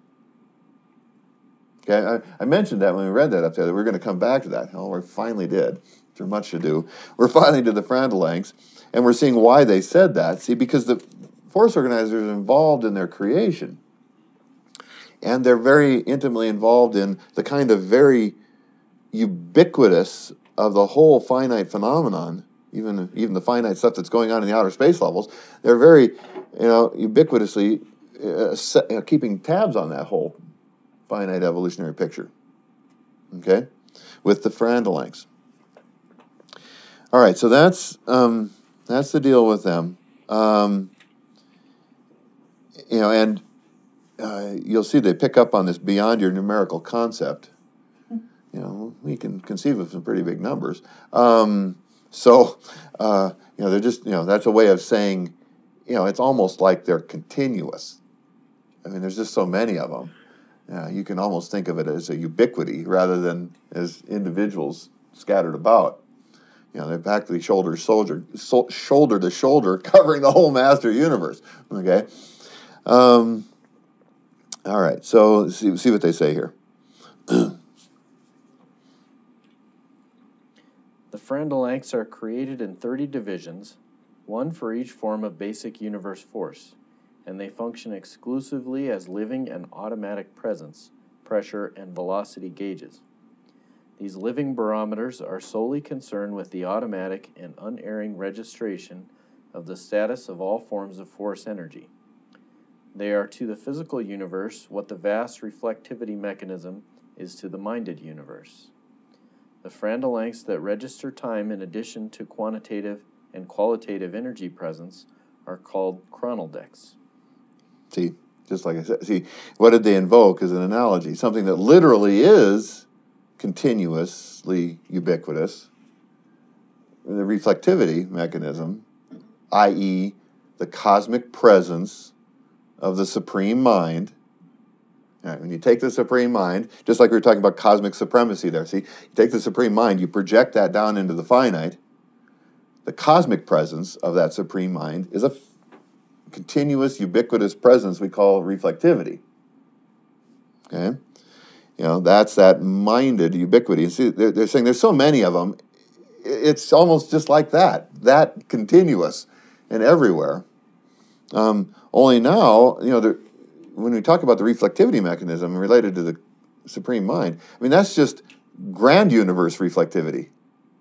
Speaker 1: Okay, I mentioned that when we read that up there, that we're going to come back to that. Oh, we finally did. There's much to do. We're finally to the Frandalangs, and we're seeing why they said that. See, because the force organizers are involved in their creation, and they're very intimately involved in the kind of very ubiquitous of the whole finite phenomenon even the finite stuff that's going on in the outer space levels. They're very, ubiquitously keeping tabs on that whole finite evolutionary picture. Okay, with the Farandole lengths. All right, so that's the deal with them. And you'll see they pick up on this beyond your numerical concept. We can conceive of some pretty big numbers. They're just, that's a way of saying, it's almost like they're continuous. I mean, there's just so many of them. You can almost think of it as a ubiquity rather than as individuals scattered about. They're practically shoulder to shoulder, covering the whole master universe. Okay. All right. So see what they say here.
Speaker 3: The Farandole lengths are created in 30 divisions, one for each form of basic universe force, and they function exclusively as living and automatic presence, pressure, and velocity gauges. These living barometers are solely concerned with the automatic and unerring registration of the status of all forms of force energy. They are to the physical universe what the vast reflectivity mechanism is to the minded universe. The Farandole lengths that register time in addition to quantitative and qualitative energy presence are called chronodecks.
Speaker 1: See, just like I said, what did they invoke as an analogy? Something that literally is continuously ubiquitous, the reflectivity mechanism, i.e., the cosmic presence of the Supreme Mind. All right, when you take the Supreme Mind, just like we were talking about cosmic supremacy there, you take the Supreme Mind, you project that down into the finite. The cosmic presence of that Supreme Mind is a continuous, ubiquitous presence we call reflectivity. Okay? That's that minded ubiquity. And see, they're saying there's so many of them, it's almost just like that continuous and everywhere. Only now, when we talk about the reflectivity mechanism related to the Supreme Mind, I mean, that's just grand universe reflectivity.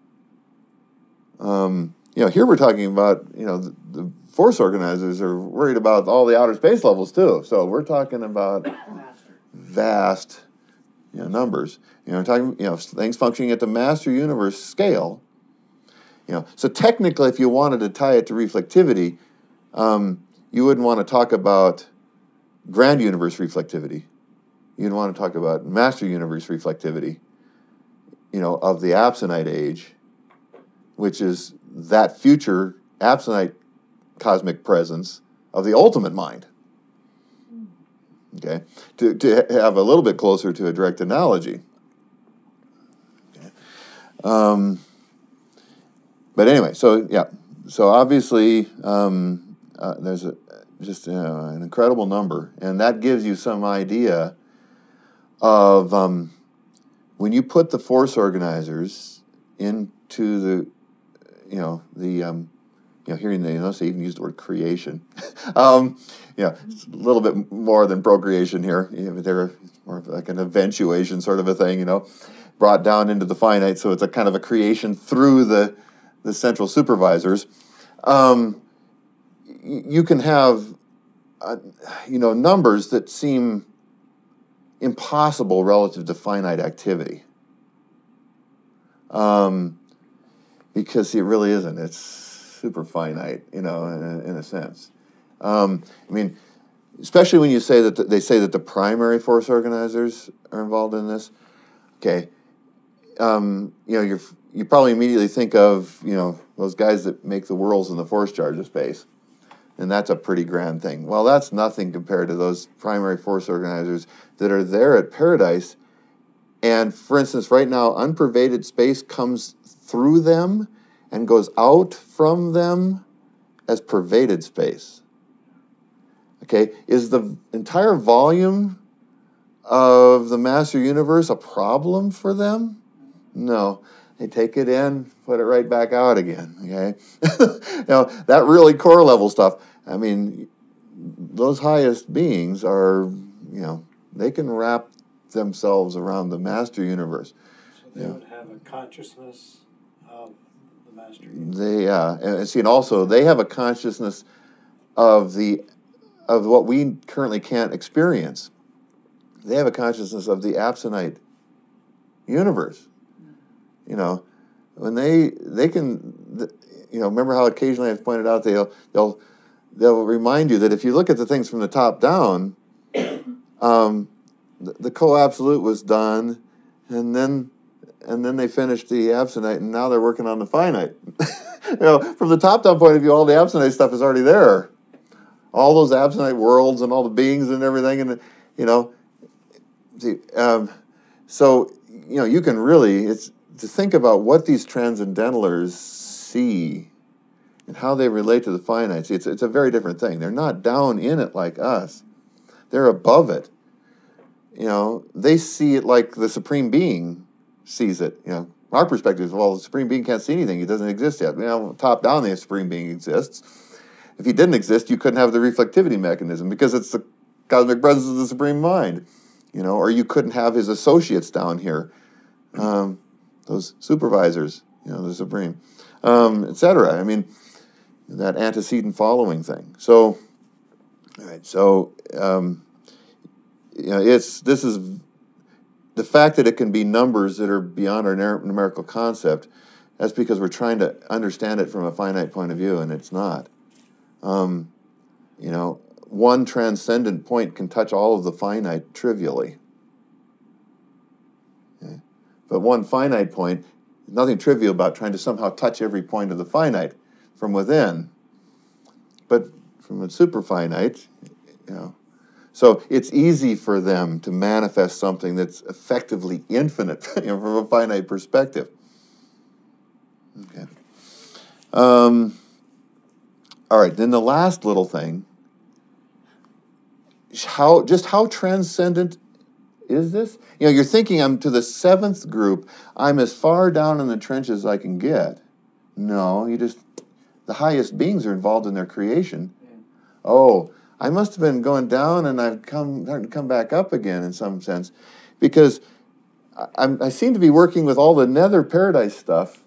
Speaker 1: Here we're talking about, the force organizers are worried about all the outer space levels too. So we're talking about vast numbers. Talking, things functioning at the master universe scale. So technically, if you wanted to tie it to reflectivity, you wouldn't want to talk about grand universe reflectivity. You'd want to talk about master universe reflectivity, of the Absonite age, which is that future Absonite cosmic presence of the ultimate mind. Okay, to have a little bit closer to a direct analogy. Okay. But anyway, so obviously there's an incredible number, and that gives you some idea of when you put the force organizers into the hearing they even use the word creation. It's a little bit more than procreation here. They're more like an eventuation sort of a thing, brought down into the finite. So it's a kind of a creation through the central supervisors. You can have, numbers that seem impossible relative to finite activity. Because it really isn't. It's super finite, in a sense. Especially when you say that they say that the primary force organizers are involved in this. Okay, you probably immediately think of those guys that make the whirls in the force charge of space, and that's a pretty grand thing. Well, that's nothing compared to those primary force organizers that are there at Paradise. And for instance, right now, unpervaded space comes through them and goes out from them as pervaded space. Okay, is the entire volume of the master universe a problem for them? No. They take it in, put it right back out again, okay? That really core level stuff, I mean, those highest beings are, they can wrap themselves around the master universe.
Speaker 6: So they would have a consciousness of the master.
Speaker 1: And see, and also they have a consciousness of what we currently can't experience. They have a consciousness of the absonite universe. You know, when they can, you know, remember how occasionally I've pointed out they'll remind you that if you look at the things from the top down, the co-absolute was done, and then they finished the absonite, and now they're working on the finite. You know, from the top down point of view, all the absonite stuff is already there. All those absonite worlds and all the beings and everything, and you know, so you know, you can really to think about what these transcendentalers see and how they relate to the finite. See, it's a very different thing. They're not down in it like us. They're above it. You know, they see it like the Supreme Being sees it. You know, our perspective is, well, the Supreme Being can't see anything. It doesn't exist yet. You know, top down, the Supreme Being exists. If he didn't exist, you couldn't have the reflectivity mechanism because it's the cosmic presence of the Supreme Mind. You know, or you couldn't have his associates down here, those supervisors, you know, the Supreme, etc. I mean, that antecedent following thing. So, all right. So, you know, this is the fact that it can be numbers that are beyond our numerical concept. That's because we're trying to understand it from a finite point of view, and it's not. You know, one transcendent point can touch all of the finite trivially. Okay? But one finite point, nothing trivial about trying to somehow touch every point of the finite from within. But from a superfinite, you know, so it's easy for them to manifest something that's effectively infinite, you know, from a finite perspective. Okay. All right. Then the last little thing. How transcendent is this? You know, you're thinking I'm to the seventh group. I'm as far down in the trenches as I can get. No, the highest beings are involved in their creation. Yeah. Oh, I must have been going down, and I've starting to come back up again in some sense, because I seem to be working with all the nether paradise stuff.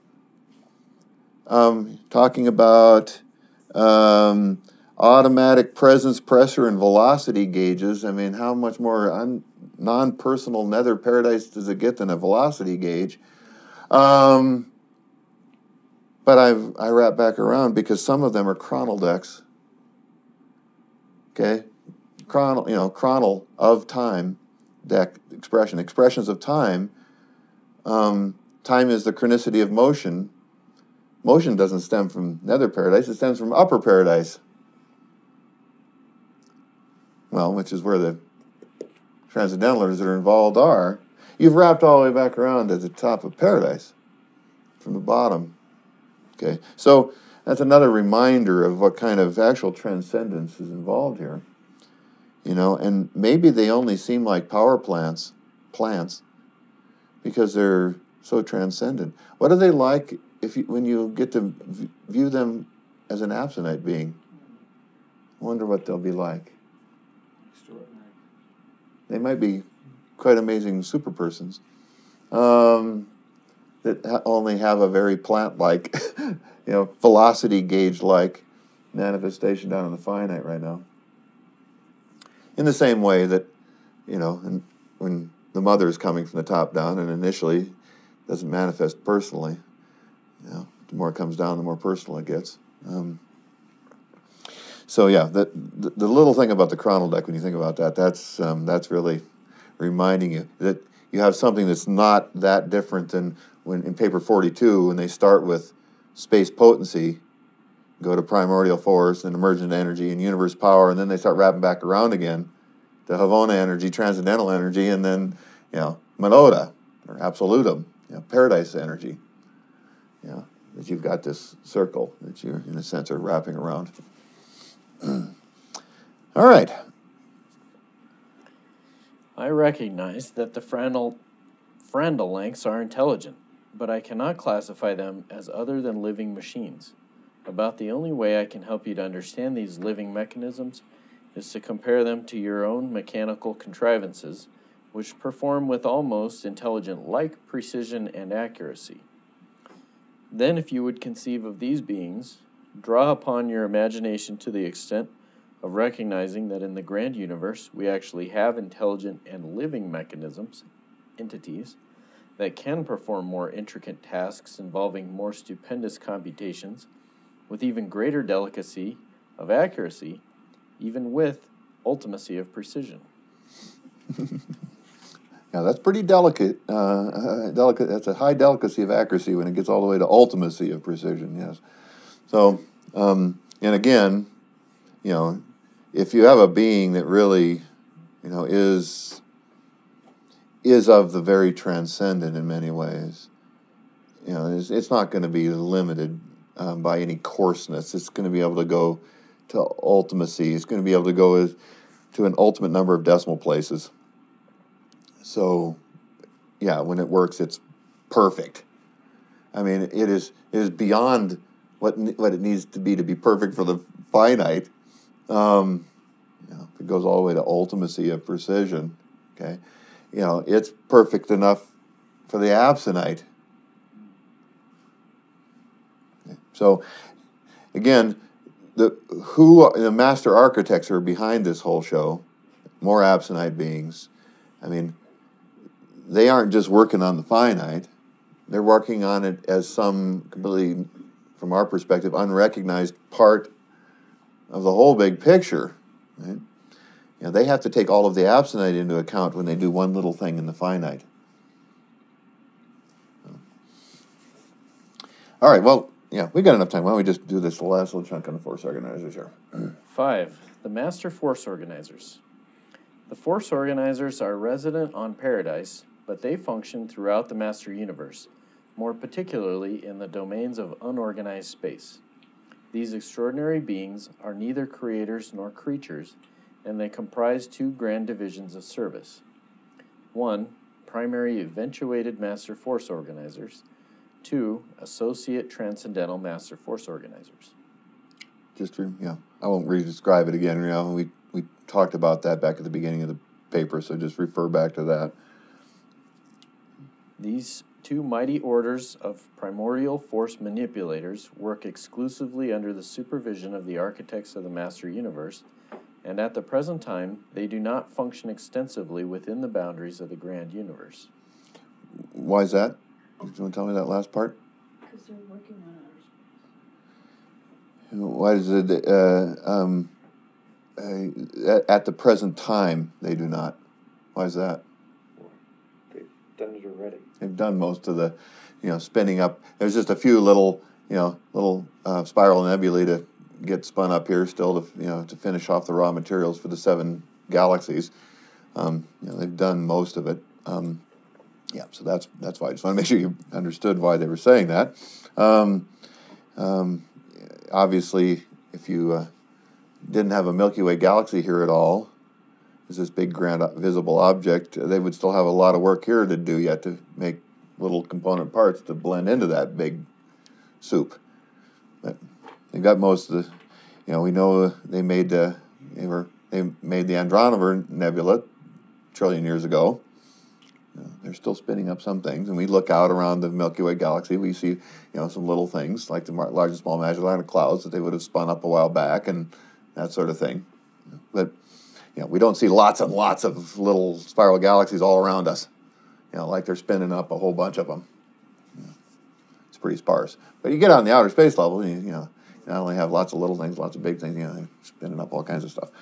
Speaker 1: Talking about automatic presence, pressure, and velocity gauges. I mean, how much more non-personal nether paradise does it get than a velocity gauge? But I wrap back around because some of them are chronal decks. Okay, chronal of time deck expressions of time. Time is the chronicity of motion. Motion doesn't stem from nether paradise; it stems from upper paradise. Well, which is where the transcendentalers that are involved are. You've wrapped all the way back around to the top of paradise from the bottom. Okay, so that's another reminder of what kind of actual transcendence is involved here. You know, and maybe they only seem like power plants, because they're so transcendent. What are they like when you get to view them as an absonite being? I wonder what they'll be like.
Speaker 6: Extraordinary.
Speaker 1: They might be quite amazing super persons that only have a very plant-like, you know, velocity gauge-like manifestation down in the finite right now. In the same way that, you know, when the mother is coming from the top down and initially doesn't manifest personally, you know, the more it comes down, the more personal it gets. So yeah, the little thing about the chronal deck, when you think about that, that's really reminding you that you have something that's not that different than when in paper 42, when they start with space potency, go to primordial force and emergent energy and universe power, and then they start wrapping back around again to Havona energy, transcendental energy, and then, you know, Monoda or absolutum, you know, paradise energy. You know, that you've got this circle that you're, in a sense, are wrapping around. All right.
Speaker 3: I recognize that the Frandl lengths are intelligent, but I cannot classify them as other than living machines. About the only way I can help you to understand these living mechanisms is to compare them to your own mechanical contrivances, which perform with almost intelligent-like precision and accuracy. Then, if you would conceive of these beings, draw upon your imagination to the extent of recognizing that in the grand universe we actually have intelligent and living mechanisms, entities, that can perform more intricate tasks involving more stupendous computations with even greater delicacy of accuracy, even with ultimacy of precision.
Speaker 1: Yeah, that's pretty delicate. Delicate. That's a high delicacy of accuracy when it gets all the way to ultimacy of precision. Yes. So, and again, if you have a being that really, is of the very transcendent in many ways, it's not going to be limited by any coarseness. It's going to be able to go to ultimacy. It's going to be able to go to an ultimate number of decimal places. So, yeah, when it works, it's perfect. I mean, it is beyond what it needs to be perfect for the finite. If it goes all the way to ultimacy of precision, okay, it's perfect enough for the absonite. Okay. So, again, the master architects who are behind this whole show, more absonite beings. I mean, they aren't just working on the finite. They're working on it as some completely, from our perspective, unrecognized part of the whole big picture. Right? They have to take all of the absonite into account when they do one little thing in the finite. All right, well, we got enough time. Why don't we just do this last little chunk on the force organizers here?
Speaker 3: 5. The master force organizers. The force organizers are resident on Paradise, but they function throughout the master universe, more particularly in the domains of unorganized space. These extraordinary beings are neither creators nor creatures, and they comprise 2 grand divisions of service. 1. Primary eventuated master force organizers. 2. Associate transcendental master force organizers.
Speaker 1: I won't re-describe it again. We talked about that back at the beginning of the paper, so just refer back to that.
Speaker 3: These 2 mighty orders of primordial force manipulators work exclusively under the supervision of the architects of the master universe, and at the present time they do not function extensively within the boundaries of the grand universe.
Speaker 1: Why is that? Do you want to tell me that last part?
Speaker 4: Because they're working on outer space.
Speaker 1: Why is it at the present time they do not? Why is that?
Speaker 8: They've done it already.
Speaker 1: They've done most of the, spinning up. There's just a few little spiral nebulae to get spun up here still to finish off the raw materials for the 7 galaxies. They've done most of it. So that's why I just want to make sure you understood why they were saying that. Obviously, if you didn't have a Milky Way galaxy here at all, as this big grand visible object, they would still have a lot of work here to do yet to make little component parts to blend into that big soup. But they got most of the, we know they made the Andronover Nebula a trillion years ago. They're still spinning up some things, and we look out around the Milky Way galaxy. We see, some little things like the large and small Magellanic Clouds that they would have spun up a while back, and that sort of thing. But we don't see lots and lots of little spiral galaxies all around us. Like they're spinning up a whole bunch of them. It's pretty sparse. But you get on the outer space level, and you not only have lots of little things, lots of big things. They're spinning up all kinds of stuff.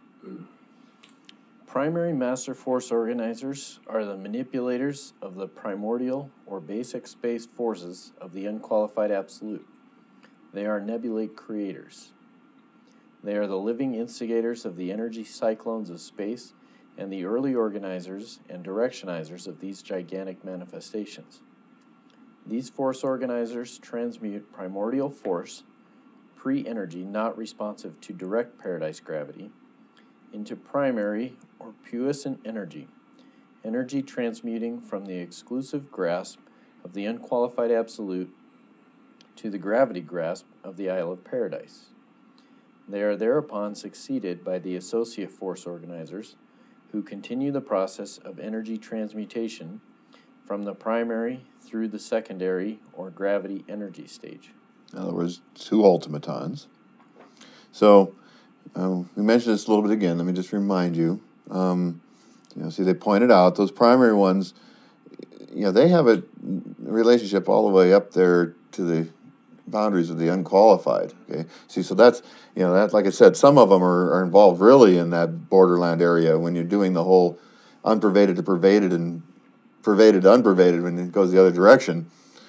Speaker 3: Primary master force organizers are the manipulators of the primordial or basic space forces of the unqualified absolute. They are nebulate creators. They are the living instigators of the energy cyclones of space and the early organizers and directionizers of these gigantic manifestations. These force organizers transmute primordial force, pre-energy not responsive to direct paradise gravity, into primary or puissant energy, energy transmuting from the exclusive grasp of the unqualified absolute to the gravity grasp of the Isle of Paradise. They are thereupon succeeded by the associate force organizers, who continue the process of energy transmutation from the primary through the secondary or gravity energy stage.
Speaker 1: In other words, 2 ultimatons. So we mentioned this a little bit again. Let me just remind you. See, they pointed out those primary ones. They have a relationship all the way up there to the boundaries of the unqualified. Okay, see, so that's that. Like I said, some of them are involved really in that borderland area when you're doing the whole unpervaded to pervaded and pervaded to unpervaded when it goes the other direction.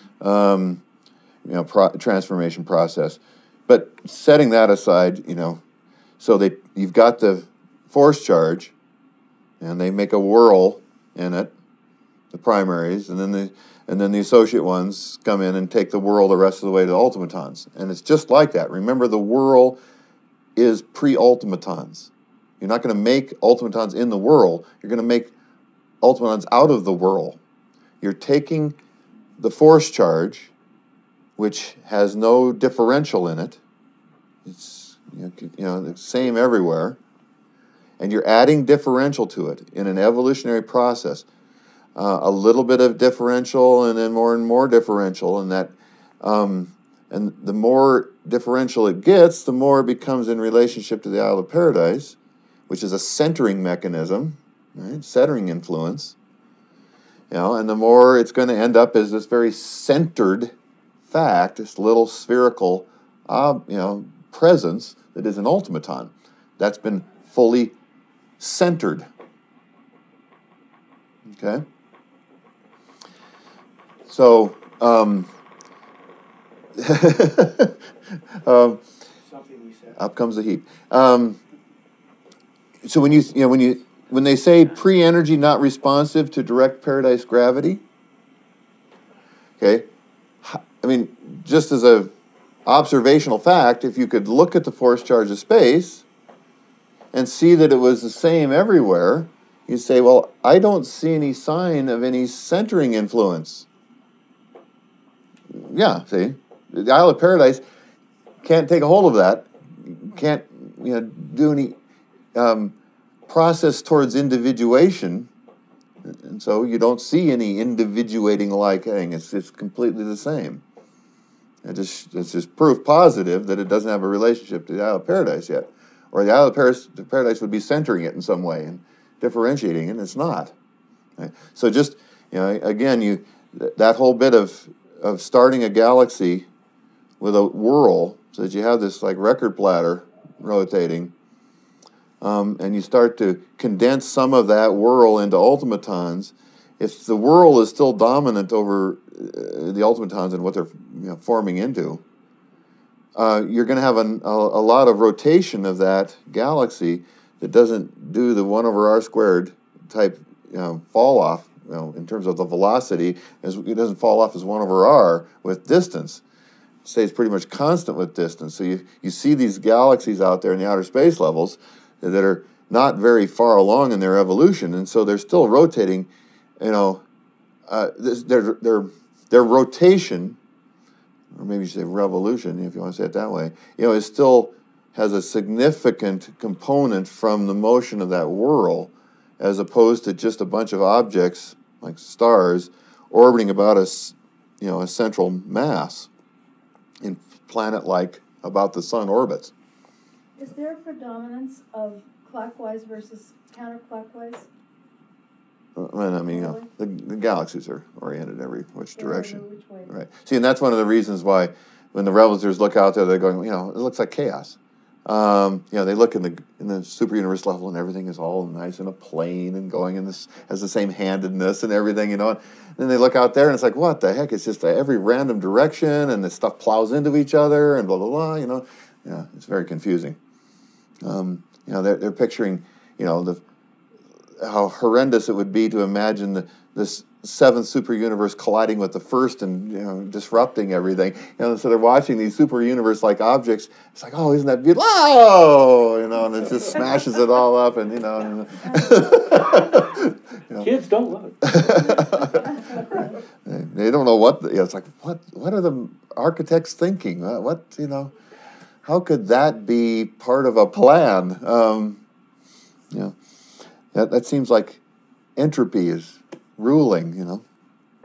Speaker 1: Transformation process. But setting that aside, so you've got the force charge, and they make a whirl in it, the primaries, and then the associate ones come in and take the whirl the rest of the way to the ultimatons. And it's just like that. Remember, the whirl is pre-ultimatons. You're not going to make ultimatons in the whirl. You're going to make ultimatons out of the whirl. You're taking the force charge, which has no differential in it. It's the same everywhere. And you're adding differential to it in an evolutionary process. A little bit of differential and then more and more differential, and the more differential it gets, the more it becomes in relationship to the Isle of Paradise, which is a centering mechanism, right? Centering influence. And the more it's going to end up as this very centered fact, this little spherical, presence that is an ultimaton that's been fully centered. Okay. So,
Speaker 5: Something we said.
Speaker 1: up comes the heat. So when they say pre-energy not responsive to direct paradise gravity, okay, I mean, just as a observational fact, if you could look at the force charge of space and see that it was the same everywhere, you say, well, I don't see any sign of any centering influence. Yeah, see, the Isle of Paradise can't take a hold of that, can't do any process towards individuation, and so you don't see any individuating like thing. It's completely the same. It's just proof positive that it doesn't have a relationship to the Isle of Paradise yet, or the Isle of Paradise would be centering it in some way and differentiating it, and it's not. Right? So just again, that whole bit of starting a galaxy with a whirl, so that you have this like record platter rotating, and you start to condense some of that whirl into ultimatons. If the whirl is still dominant over the ultimatons and what they're forming into, you're going to have a lot of rotation of that galaxy that doesn't do the 1 over r squared type fall off in terms of the velocity. It doesn't fall off as 1 over r with distance. It stays pretty much constant with distance. So you see these galaxies out there in the outer space levels that are not very far along in their evolution, and so they're still rotating. Their rotation, or maybe you should say revolution, if you want to say it that way, it still has a significant component from the motion of that whirl, as opposed to just a bunch of objects like stars orbiting about a central mass in planet-like about the sun orbits.
Speaker 4: Is there a predominance of clockwise versus counterclockwise?
Speaker 1: The galaxies are oriented every which direction.
Speaker 4: Which way.
Speaker 1: Right. See, and that's one of the reasons why when the revelers look out there, they're going, it looks like chaos. They look in the super universe level, and everything is all nice in a plane and going in this has the same handedness and everything, And then they look out there, and it's like, what the heck? It's just every random direction, and the stuff plows into each other, and blah blah blah. Yeah, it's very confusing. They're picturing, how horrendous it would be to imagine this seventh super universe colliding with the first and disrupting everything. So they're watching these super universe like objects. It's like, oh, isn't that beautiful? Oh, and it just smashes it all up, and
Speaker 2: Kids don't love it.
Speaker 1: They don't know what it's like. What are the architects thinking? How could that be part of a plan? That seems like entropy is ruling,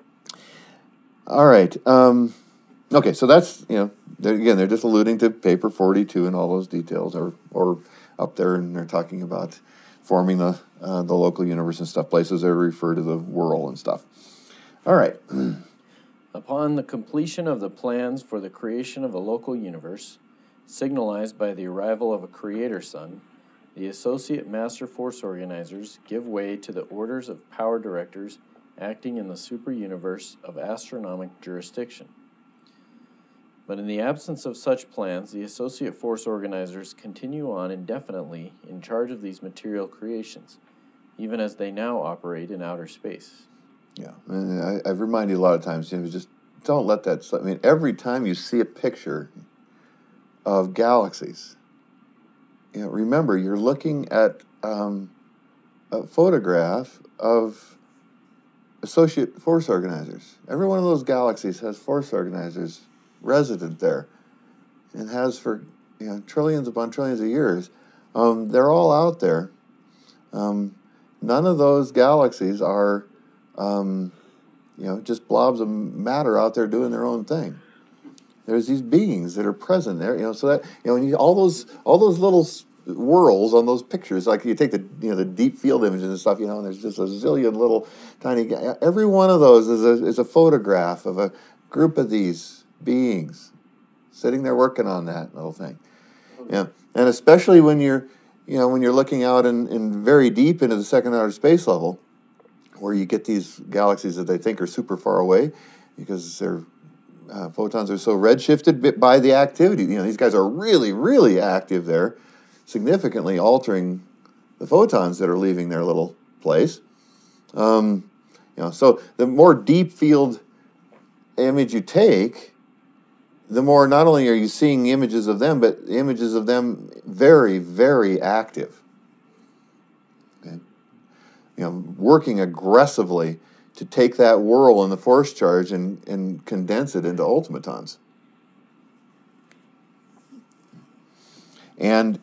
Speaker 1: All right. Okay, so that's, they're just alluding to paper 42 and all those details, or up there, and they're talking about forming the local universe and stuff, places that refer to the world and stuff. All right.
Speaker 3: Upon the completion of the plans for the creation of a local universe, signalized by the arrival of a creator sun, the associate master force organizers give way to the orders of power directors acting in the super-universe of astronomic jurisdiction. But in the absence of such plans, the associate force organizers continue on indefinitely in charge of these material creations, even as they now operate in outer space.
Speaker 1: Yeah, and I've reminded you a lot of times, just don't let that slip. I mean, every time you see a picture of galaxies, remember, you're looking at a photograph of associate force organizers. Every one of those galaxies has force organizers resident there, and has for trillions upon trillions of years. They're all out there. None of those galaxies are, just blobs of matter out there doing their own thing. There's these beings that are present there, so that when all those little whirls on those pictures, like you take the deep field images and stuff, and there's just a zillion little tiny. Every one of those is a photograph of a group of these beings sitting there working on that little thing. Yeah, and especially when you're looking out in very deep into the second outer space level, where you get these galaxies that they think are super far away because their photons are so redshifted by the activity. These guys are really, really active there, significantly altering the photons that are leaving their little place. So the more deep field image you take, the more not only are you seeing images of them, but images of them very, very active. Okay? Working aggressively to take that whirl in the force charge and condense it into ultimatons. And,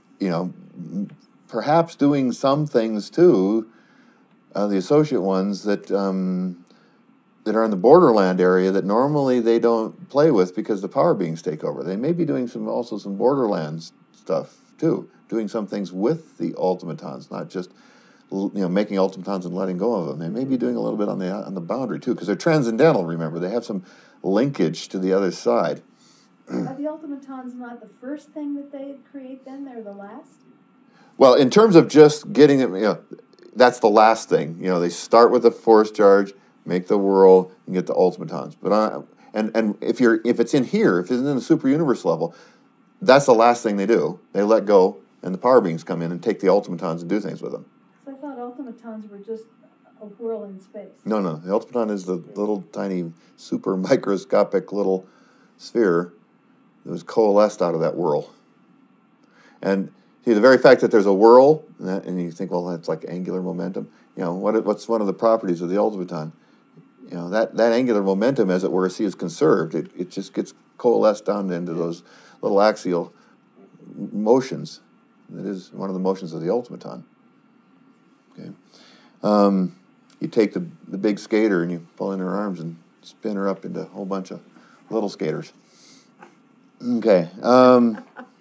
Speaker 1: perhaps doing some things too, the associate ones that are in the borderland area that normally they don't play with because the power beings take over. They may be doing some borderland stuff too, doing some things with the ultimatons, not just making ultimatons and letting go of them. They may be doing a little bit on the boundary too, because they're transcendental. Remember, they have some linkage to the other side.
Speaker 4: Are the ultimatons not the first thing that they create? Then they're the last. Well,
Speaker 1: in terms of just getting it, that's the last thing. They start with the force charge, make the whirl, and get the ultimatons. But and if it's in here, if it's in the super universe level, that's the last thing they do. They let go, and the power beings come in and take the ultimatons and do things with them.
Speaker 4: So I thought ultimatons were just a whirl in space.
Speaker 1: No. The ultimaton is the little tiny, super microscopic little sphere that was coalesced out of that whirl. And see, the very fact that there's a whirl, and you think, well, that's like angular momentum. What's one of the properties of the ultimaton? That angular momentum, as it were, is conserved. It just gets coalesced down into those little axial motions. That is one of the motions of the ultimaton. Okay. You take the big skater and you pull in her arms and spin her up into a whole bunch of little skaters. Okay. All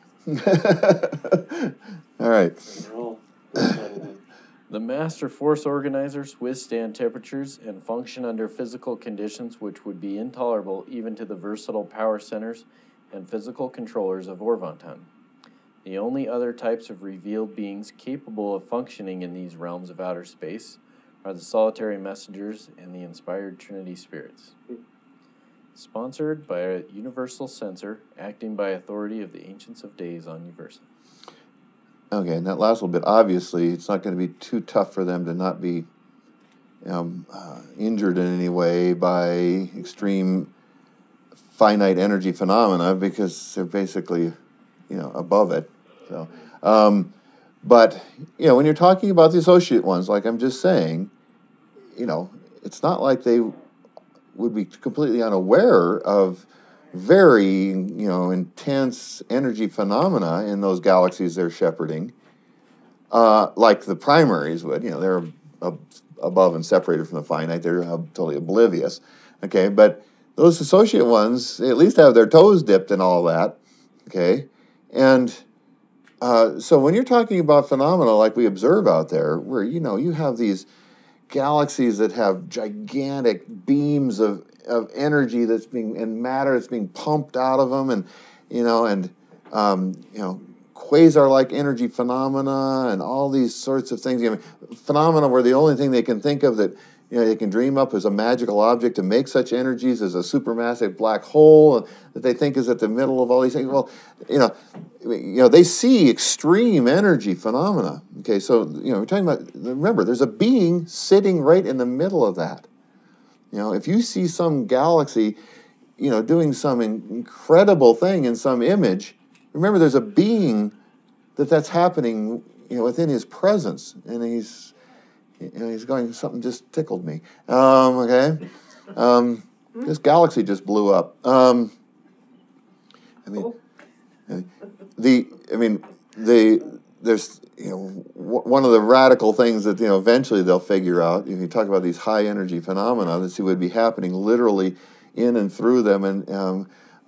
Speaker 1: right.
Speaker 3: The master force organizers withstand temperatures and function under physical conditions which would be intolerable even to the versatile power centers and physical controllers of Orvonton. The only other types of revealed beings capable of functioning in these realms of outer space are the solitary messengers and the inspired Trinity spirits. Sponsored by a universal censor acting by authority of the Ancients of Days on Uversa.
Speaker 1: Okay, and that last little bit, obviously, it's not going to be too tough for them to not be injured in any way by extreme finite energy phenomena because they're basically, above it. So, but, when you're talking about the associate ones, like I'm just saying, it's not like they would be completely unaware of very, intense energy phenomena in those galaxies they're shepherding, like the primaries would. They're above and separated from the finite. They're totally oblivious. Okay, but those associate ones at least have their toes dipped in all that, okay? And so when you're talking about phenomena like we observe out there, where, you have these galaxies that have gigantic beams of energy and matter that's being pumped out of them, and, quasar-like energy phenomena and all these sorts of things. Phenomena where the only thing they can think of that they can dream up as a magical object to make such energies as a supermassive black hole that they think is at the middle of all these things. Well, they see extreme energy phenomena. Okay, so we're talking about. Remember, there's a being sitting right in the middle of that. If you see some galaxy, doing some incredible thing in some image, remember there's a being that's happening, within his presence, and he's going, something just tickled me. Okay. This galaxy just blew up. There's one of the radical things that eventually they'll figure out. If you talk about these high energy phenomena that would be happening literally in and through them, and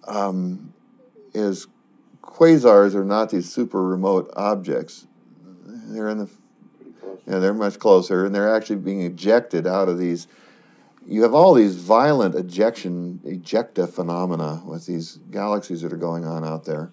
Speaker 1: is quasars are not these super remote objects. They're in the they're much closer, and they're actually being ejected out of these. You have all these violent ejecta phenomena with these galaxies that are going on out there.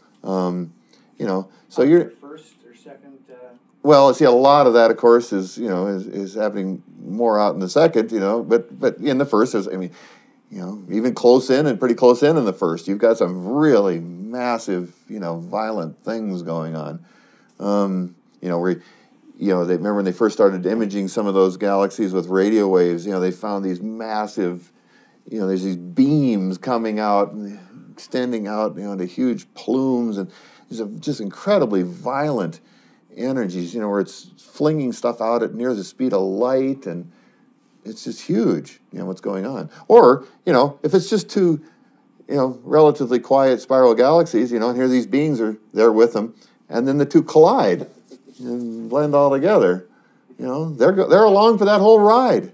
Speaker 1: So you're
Speaker 5: first or second.
Speaker 1: Well, see, a lot of that, of course, is happening more out in the second. But in the first, there's, even close in and pretty close in the first, you've got some really massive, violent things going on. Where they remember when they first started imaging some of those galaxies with radio waves. They found these massive, there's these beams coming out and extending out, into huge plumes, and these are just incredibly violent energies. Where it's flinging stuff out at near the speed of light, and it's just huge. What's going on? Or if it's just two, relatively quiet spiral galaxies, and here these beings are there with them, and then the two collide and blend all together. They're along for that whole ride.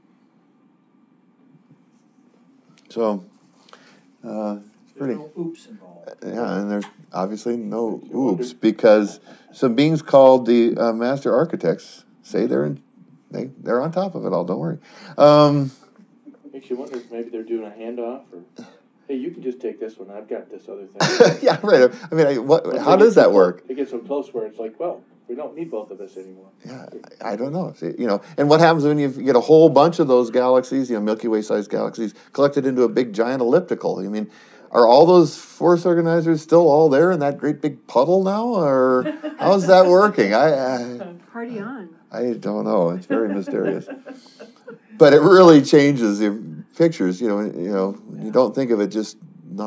Speaker 1: So,
Speaker 5: There's no oops involved.
Speaker 1: Yeah, and there's obviously no oops, because some beings called the master architects say they're on top of it all. Don't worry.
Speaker 2: Makes you wonder if maybe they're doing a handoff, or hey, you can just take this one. I've got this other thing.
Speaker 1: Yeah, right. How does that work?
Speaker 2: It gets so close where it's like, well, we don't need both of us anymore.
Speaker 1: Yeah, I don't know. See, and what happens when you get a whole bunch of those galaxies, Milky Way-sized galaxies, collected into a big giant elliptical? Are all those force organizers still all there in that great big puddle now, or how's that working?
Speaker 7: Party on.
Speaker 1: I don't know. It's very mysterious. But it really changes your pictures. You don't think of it just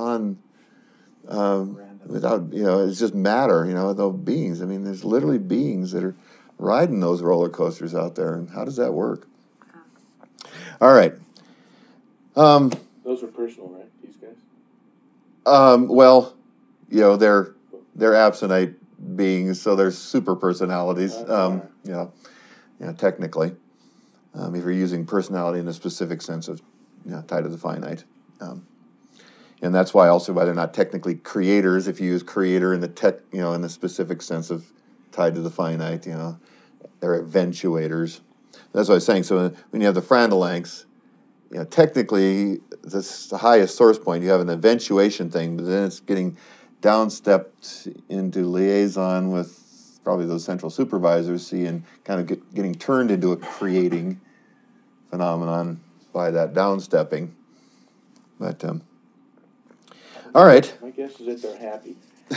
Speaker 1: without, it's just matter. Those beings. There's literally beings that are riding those roller coasters out there, and how does that work? All right.
Speaker 2: Those are personal, right? These guys.
Speaker 1: Well, they're absintite beings, so they're super personalities. Technically, if you're using personality in a specific sense of tied to the finite, and that's why they're not technically creators. If you use creator in the in the specific sense of tied to the finite, they're eventuators. That's what I was saying. So when you have the Frandalanks, technically, this is the highest source point. You have an eventuation thing, but then it's getting downstepped into liaison with probably those central supervisors, and kind of getting turned into a creating phenomenon by that downstepping. But, all right.
Speaker 2: My guess is that they're happy.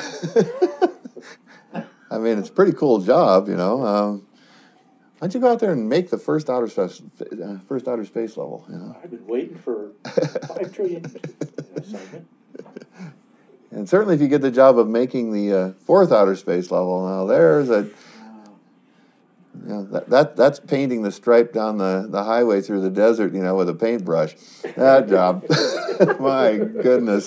Speaker 1: It's a pretty cool job, Why don't you go out there and make the first outer space level?
Speaker 2: I've been waiting for 5 trillion assignment.
Speaker 1: And certainly, if you get the job of making the fourth outer space level, now there's that's painting the stripe down the highway through the desert, with a paintbrush. That job, my goodness,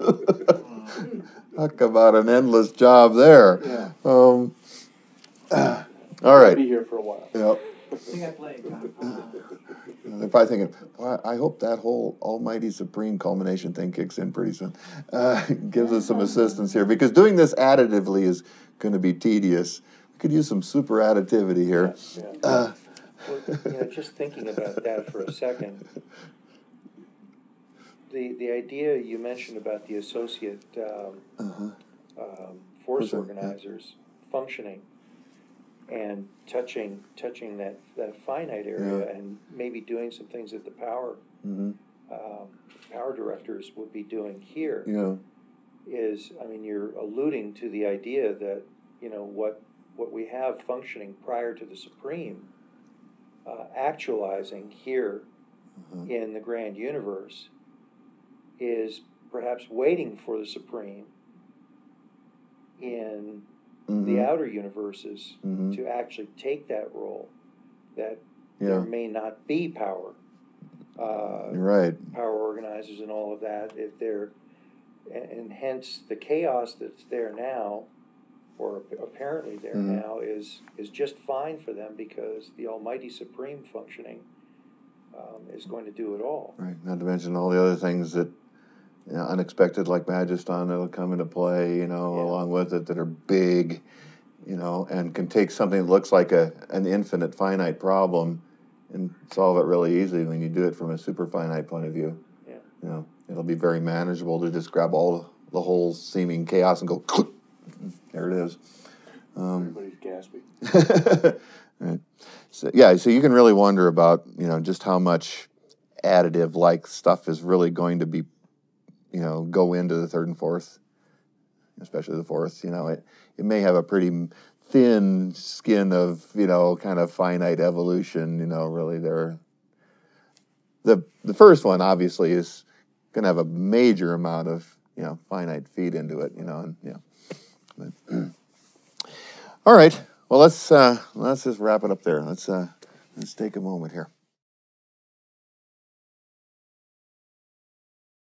Speaker 1: talk about an endless job there.
Speaker 2: Yeah.
Speaker 1: All right.
Speaker 2: I'll be here for a while.
Speaker 1: Yep.
Speaker 5: I think I played.
Speaker 1: They're probably thinking, well, I hope that whole almighty supreme culmination thing kicks in pretty soon. Gives us some assistance here, because doing this additively is going to be tedious. We could use some super additivity here.
Speaker 8: Well, just thinking about that for a second, the idea you mentioned about the associate force organizers functioning and touching that finite area, and maybe doing some things that the power directors would be doing here, is, I mean, you're alluding to the idea that, what we have functioning prior to the Supreme actualizing here in the grand universe is perhaps waiting for the Supreme in the outer universes to actually take that role, that there may not be power organizers and all of that, if they're, and hence the chaos that's there now, or apparently there now, is just fine for them, because the Almighty Supreme functioning is going to do it all.
Speaker 1: Right, not to mention all the other things that, unexpected, like Magiston, that'll come into play, along with it, that are big, and can take something that looks like an infinite, finite problem and solve it really easily when you do it from a super finite point of view. Yeah. It'll be very manageable to just grab all the whole seeming chaos and go, there it is.
Speaker 2: Everybody's gasping.
Speaker 1: Right. So you can really wonder about, just how much additive-like stuff is really going to be, go into the third and fourth, especially the fourth. It may have a pretty thin skin of, kind of finite evolution, really there. The first one, obviously, is going to have a major amount of, finite feed into it, and, But, all right. Well, let's just wrap it up there. Let's take a moment here.